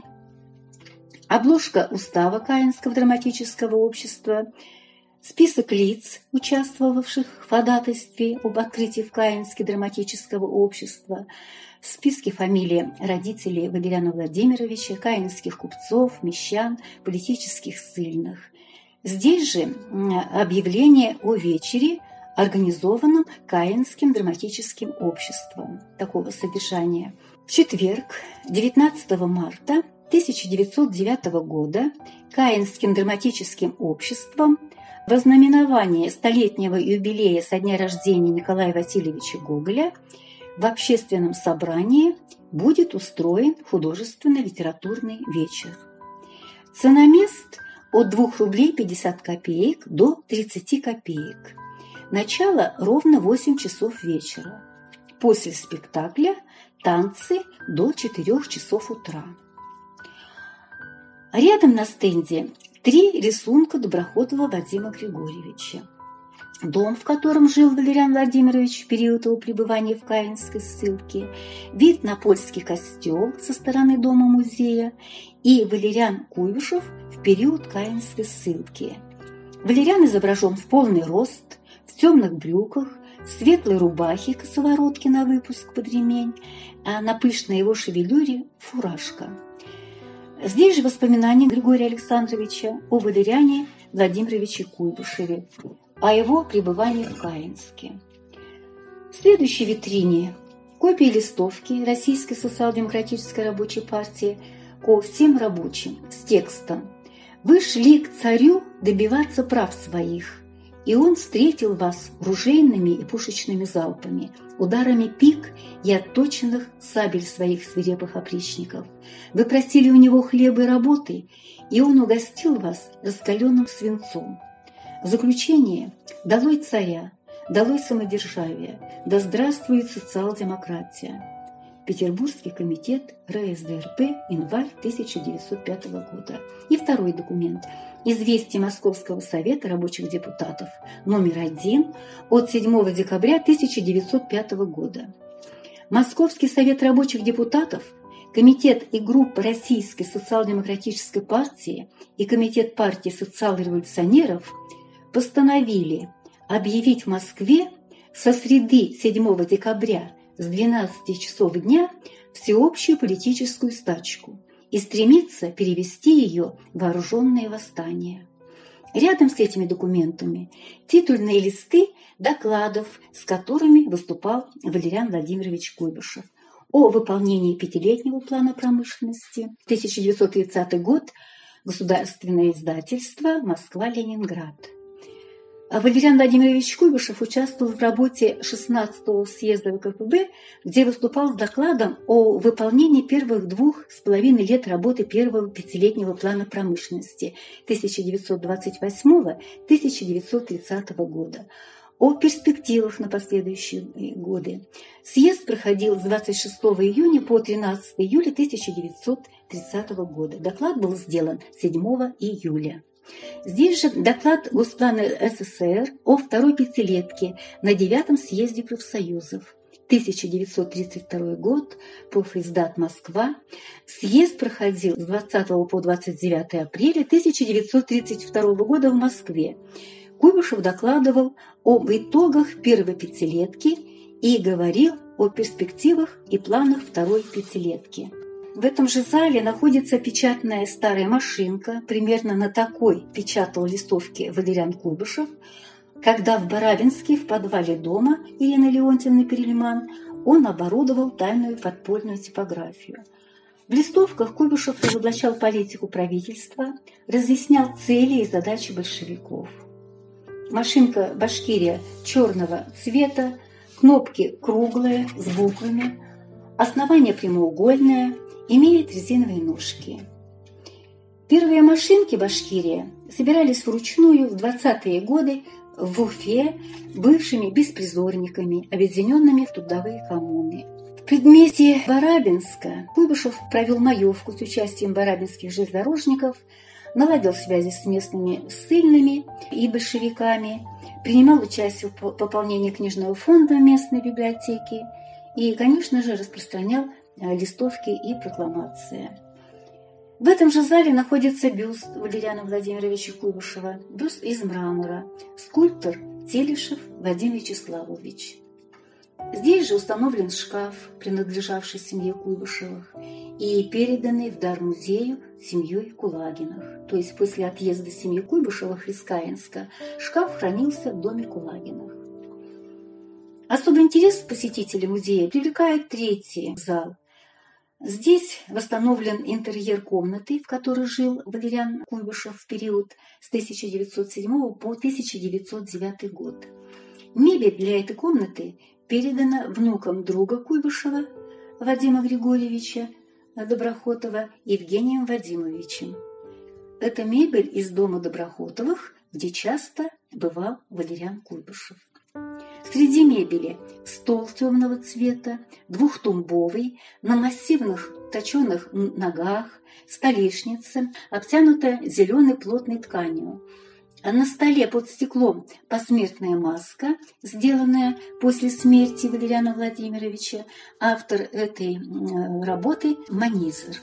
обложка устава Каинского драматического общества, список лиц, участвовавших в ходатайстве об открытии в Каинске драматического общества, списки фамилий родителей Валериана Владимировича, каинских купцов, мещан, политических ссыльных. Здесь же объявление о вечере, организованном Каинским драматическим обществом такого содержания. В четверг, девятнадцатого марта тысяча девятьсот девятого года, Каинским драматическим обществом в ознаменование столетнего юбилея со дня рождения Николая Васильевича Гоголя в общественном собрании будет устроен художественно-литературный вечер. Цена мест от двух рублей пятьдесят копеек до тридцати копеек. Начало ровно восемь часов вечера. После спектакля танцы до четырёх часов утра. Рядом на стенде три рисунка Доброходова Вадима Григорьевича. Дом, в котором жил Валериан Владимирович в период его пребывания в Каинской ссылке, вид на польский костел со стороны дома-музея и Валериан Куйбышев в период Каинской ссылки. Валериан изображен в полный рост, в темных брюках, в светлой рубахе косоворотки на выпуск под ремень, а на пышной его шевелюре фуражка. Здесь же воспоминания Григория Александровича о Валериане Владимировиче Куйбышеве, о его пребывании в Каинске. В следующей витрине копии листовки Российской социал-демократической рабочей партии ко всем рабочим с текстом: «Вы шли к царю добиваться прав своих, и он встретил вас ружейными и пушечными залпами, ударами пик и отточенных сабель своих свирепых опричников. Вы просили у него хлеба и работы, и он угостил вас раскаленным свинцом. В заключение: долой царя, долой самодержавие, да здравствует социал-демократия». Петербургский комитет эр эс дэ эр пэ, январь тысяча девятьсот пятого года. И второй документ. Известие Московского совета рабочих депутатов номер один от седьмого декабря тысяча девятьсот пятого года. Московский совет рабочих депутатов, Комитет и группа Российской социал-демократической партии и Комитет партии социал-революционеров постановили объявить в Москве со среды седьмого декабря с двенадцати часов дня всеобщую политическую стачку и стремится перевести ее в вооруженные восстания. Рядом с этими документами титульные листы докладов, с которыми выступал Валериан Владимирович Куйбышев о выполнении пятилетнего плана промышленности, тысяча девятьсот тридцатый год, государственное издательство «Москва-Ленинград». Валериан Владимирович Куйбышев участвовал в работе шестнадцатого съезда вэ ка пэ бэ, где выступал с докладом о выполнении первых двух с половиной лет работы первого пятилетнего плана промышленности тысяча девятьсот двадцать восьмого — тысяча девятьсот тридцатого года, о перспективах на последующие годы. Съезд проходил с двадцать шестого июня по тринадцатого июля тысяча девятьсот тридцатого года. Доклад был сделан седьмого июля. Здесь же доклад Госплана эс эс эс эр о второй пятилетке на девятом съезде профсоюзов. тысяча девятьсот тридцать второй год, профиздат Москва. Съезд проходил с двадцатого по двадцать девятое апреля тысяча девятьсот тридцать второго года в Москве. Куйбышев докладывал об итогах первой пятилетки и говорил о перспективах и планах второй пятилетки. В этом же зале находится печатная старая машинка, примерно на такой печатал листовки Валериан Куйбышев, когда в Барабинске в подвале дома Елены Леонтьевны Перельман он оборудовал тайную подпольную типографию. В листовках Куйбышев разоблачал политику правительства, разъяснял цели и задачи большевиков. Машинка «Башкирия» черного цвета, кнопки круглые, с буквами, основание прямоугольное, имеет резиновые ножки. Первые машинки «Башкирия» собирались вручную в двадцатые годы в Уфе бывшими беспризорниками, объединенными в трудовые коммуны. В предместье Барабинска Куйбышев провел маевку с участием барабинских железнодорожников, наладил связи с местными ссыльными и большевиками, принимал участие в пополнении книжного фонда местной библиотеки и, конечно же, распространял листовки и прокламации. В этом же зале находится бюст Валериана Владимировича Куйбышева, бюст из мрамора, скульптор Телешев Вадим Вячеславович. Здесь же установлен шкаф, принадлежавший семье Куйбышевых и переданный в дар музею семьей Кулагиных. То есть после отъезда семьи Куйбышевых из Каинска шкаф хранился в доме Кулагиных. Особый интерес посетителей музея привлекает третий зал. Здесь восстановлен интерьер комнаты, в которой жил Валериан Куйбышев в период с тысяча девятьсот седьмого по тысяча девятьсот девятый год. Мебель для этой комнаты передана внукам друга Куйбышева, Вадима Григорьевича Доброхотова, Евгением Вадимовичем. Это мебель из дома Доброхотовых, где часто бывал Валериан Куйбышев. Среди мебели стол темного цвета, двухтумбовый, на массивных точеных ногах, столешница, обтянутая зеленой плотной тканью. На столе под стеклом посмертная маска, сделанная после смерти Валериана Владимировича. Автор этой работы – Манизер.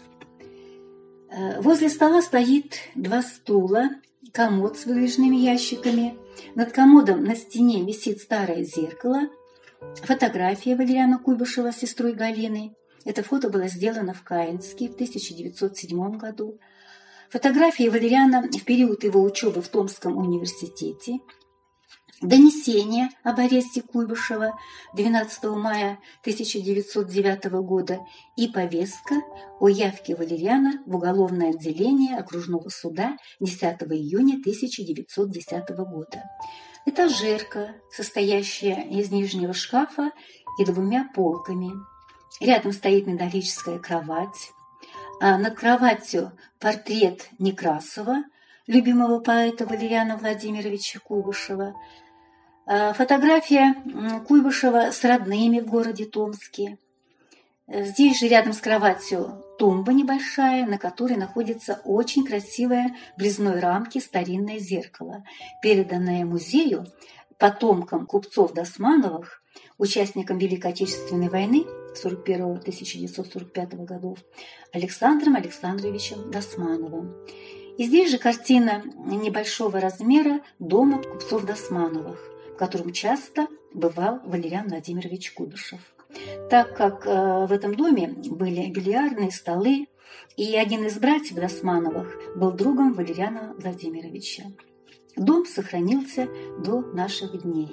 Возле стола стоит два стула, комод с выдвижными ящиками. Над комодом на стене висит старое зеркало, фотография Валериана Куйбышева с сестрой Галиной. Это фото было сделано в Каинске в тысяча девятьсот седьмом году. Фотографии Валериана в период его учебы в Томском университете. Донесение об аресте Куйбышева двенадцатого мая тысяча девятьсот девятого года и повестка о явке Валериана в уголовное отделение окружного суда десятого июня тысяча девятьсот десятого года. Этажерка, состоящая из нижнего шкафа и двумя полками. Рядом стоит металлическая кровать. А над кроватью портрет Некрасова, любимого поэта Валериана Владимировича Куйбышева. Фотография Куйбышева с родными в городе Томске. Здесь же рядом с кроватью тумба небольшая, на которой находится очень красивое в резной рамке старинное зеркало, переданное музею потомкам купцов Досмановых, участникам Великой Отечественной войны сорок первого — тысяча девятьсот сорок пятого годов, Александром Александровичем Досмановым. И здесь же картина небольшого размера дома купцов Досмановых, в котором часто бывал Валериан Владимирович Куйбышев. так как в этом доме были бильярдные столы, и один из братьев Досмановых был другом Валериана Владимировича. Дом сохранился до наших дней.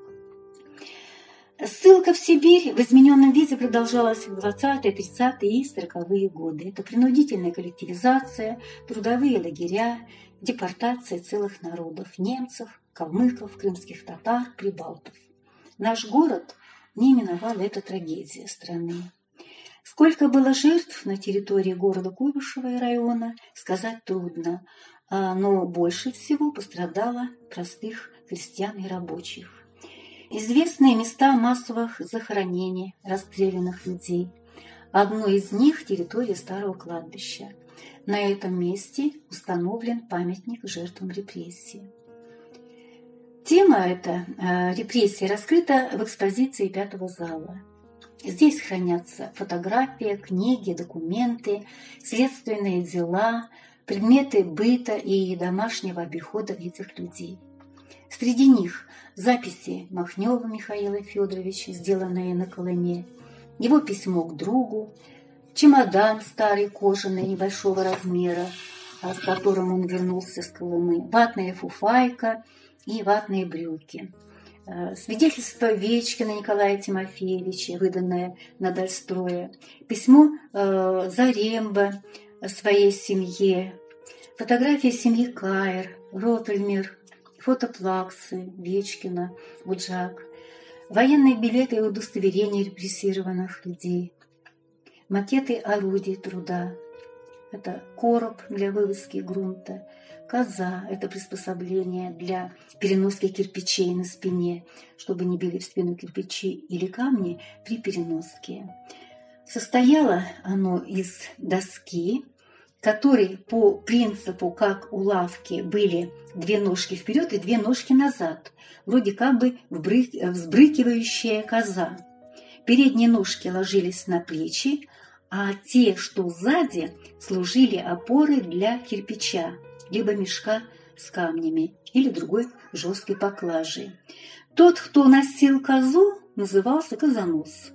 Ссылка в Сибирь в измененном виде продолжалась в двадцатые, тридцатые и сороковые годы. Это принудительная коллективизация, трудовые лагеря, депортация целых народов – немцев, калмыков, крымских татар, прибалтов. Наш город не именовала эта трагедия страны. Сколько было жертв на территории города Куйбышева и района, сказать трудно, но больше всего пострадало простых крестьян и рабочих. Известные места массовых захоронений расстрелянных людей. Одно из них – территория старого кладбища. На этом месте установлен памятник жертвам репрессий. Тема эта, э, репрессии, раскрыта в экспозиции пятого зала. Здесь хранятся фотографии, книги, документы, следственные дела, предметы быта и домашнего обихода этих людей. Среди них записи Махнева Михаила Федоровича, сделанные на Колыме, его письмо к другу, чемодан старый кожаный небольшого размера, с которым он вернулся с Колымы, ватная фуфайка и ватные брюки, свидетельство Вечкина Николая Тимофеевича, выданное на Дальстрое, письмо э, Заремба своей семье, фотографии семьи Каир, Ротельмир, фото Плаксы, Вечкина, Буджак, военные билеты и удостоверения репрессированных людей, макеты орудий труда. Это короб для вывозки грунта, коза – это приспособление для переноски кирпичей на спине, чтобы не били в спину кирпичи или камни при переноске. Состояло оно из доски, которой по принципу, как у лавки, были две ножки вперед и две ножки назад, вроде как бы взбрыкивающая коза. Передние ножки ложились на плечи, а те, что сзади, служили опорой для кирпича, либо мешка с камнями или другой жесткой поклажей. Тот, кто носил козу, назывался козонос.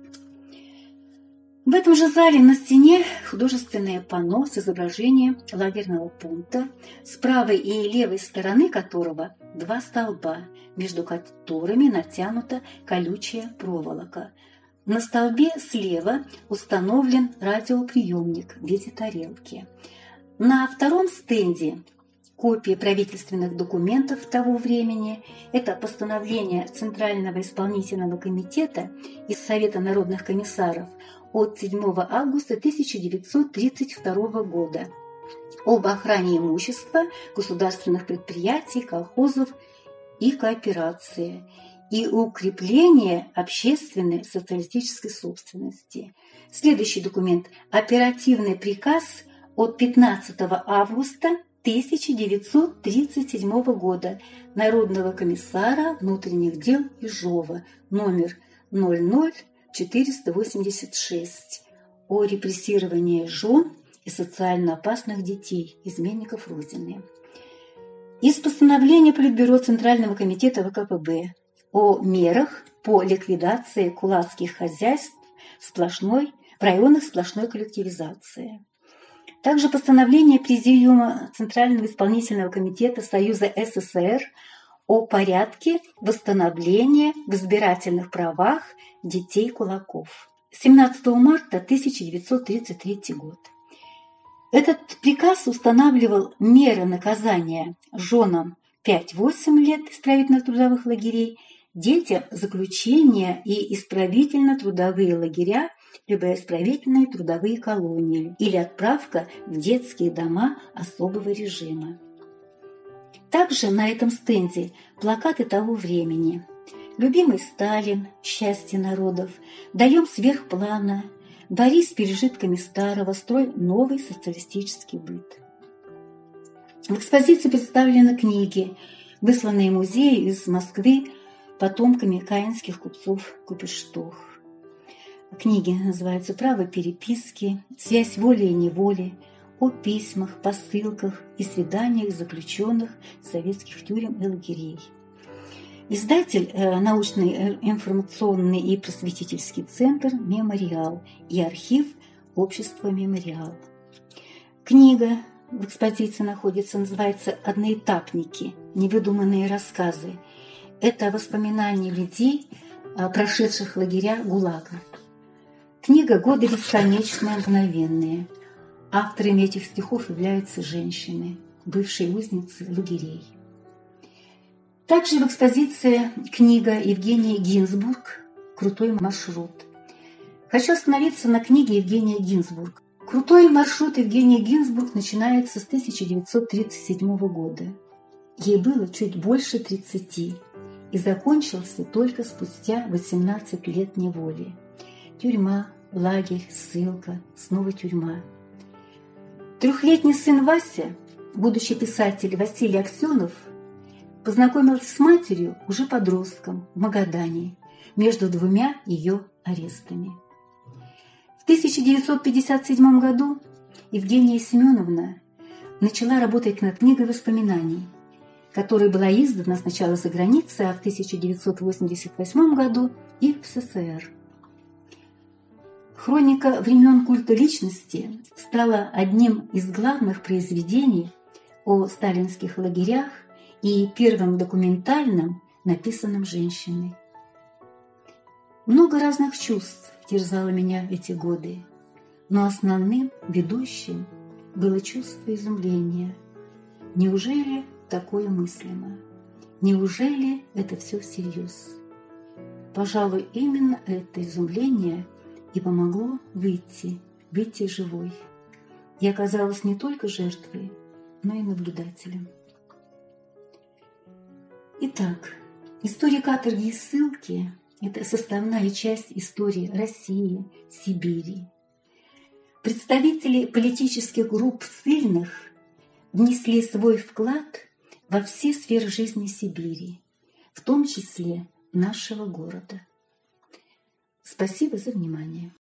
В этом же зале на стене художественное панно с изображением лагерного пункта, с правой и левой стороны которого два столба, между которыми натянута колючая проволока. На столбе слева установлен радиоприемник в виде тарелки. На втором стенде копии правительственных документов того времени. Это постановление Центрального исполнительного комитета из Совета народных комиссаров от седьмого августа тысяча девятьсот тридцать второго года об охране имущества государственных предприятий, колхозов и кооперации и укрепление общественной социалистической собственности. Следующий документ – оперативный приказ от пятнадцатого августа тысяча девятьсот тридцать седьмого года Народного комиссара внутренних дел Ежова, номер ноль ноль четыреста восемьдесят шесть, о репрессировании жен и социально опасных детей, изменников Родины. Из постановления Политбюро Центрального комитета ВКПБ о мерах по ликвидации кулацких хозяйств в, сплошной, в районах сплошной коллективизации. Также постановление Президиума Центрального исполнительного комитета Союза СССР о порядке восстановления в избирательных правах детей кулаков. семнадцатого марта тысяча девятьсот тридцать третий год. Этот приказ устанавливал меры наказания женам пять-восемь лет исправительных трудовых лагерей, детям заключение и исправительно-трудовые лагеря, либо исправительные трудовые колонии или отправка в детские дома особого режима. Также на этом стенде плакаты того времени. «Любимый Сталин, счастье народов», «Даем сверхплана», «Борись с пережитками старого, строй новый социалистический быт». В экспозиции представлены книги, высланные музею из Москвы потомками каинских купцов Купиштох. Книги называются «Право переписки», «Связь воли и неволи», о письмах, посылках и свиданиях заключенных советских тюрем и лагерей. Издатель – научный, информационный и просветительский центр «Мемориал» и архив общества «Мемориал». Книга в экспозиции находится, называется «Одноэтапники. Невыдуманные рассказы». Это воспоминания людей, прошедших лагеря ГУЛАГа. Книга «Годы бесконечные, мгновенные». Авторами этих стихов являются женщины, бывшие узницы лагерей. Также в экспозиции книга Евгения Гинзбург «Крутой маршрут». Хочу остановиться на книге Евгения Гинзбург. Крутой маршрут Евгения Гинзбург начинается с тысяча девятьсот тридцать седьмого года. Ей было чуть больше тридцати и закончился только спустя восемнадцать лет неволи. Тюрьма, лагерь, ссылка, снова тюрьма. Трехлетний сын Вася, будущий писатель Василий Аксенов, познакомился с матерью уже подростком в Магадане между двумя ее арестами. В тысяча девятьсот пятьдесят седьмом году Евгения Семеновна начала работать над книгой воспоминаний, которая была издана сначала за границей, а в тысяча девятьсот восемьдесят восьмом году и в СССР. Хроника времен культа личности стала одним из главных произведений о сталинских лагерях и первым документальным, написанным женщиной. Много разных чувств терзало меня эти годы, но основным, ведущим, было чувство изумления. Неужели такое мыслимо? Неужели это все всерьез? Пожалуй, именно это изумление и помогло выйти, выйти живой. Я оказалась не только жертвой, но и наблюдателем. Итак, история каторги и ссылки – это составная часть истории России, Сибири. Представители политических групп ссыльных внесли свой вклад во все сферы жизни Сибири, в том числе нашего города. Спасибо за внимание.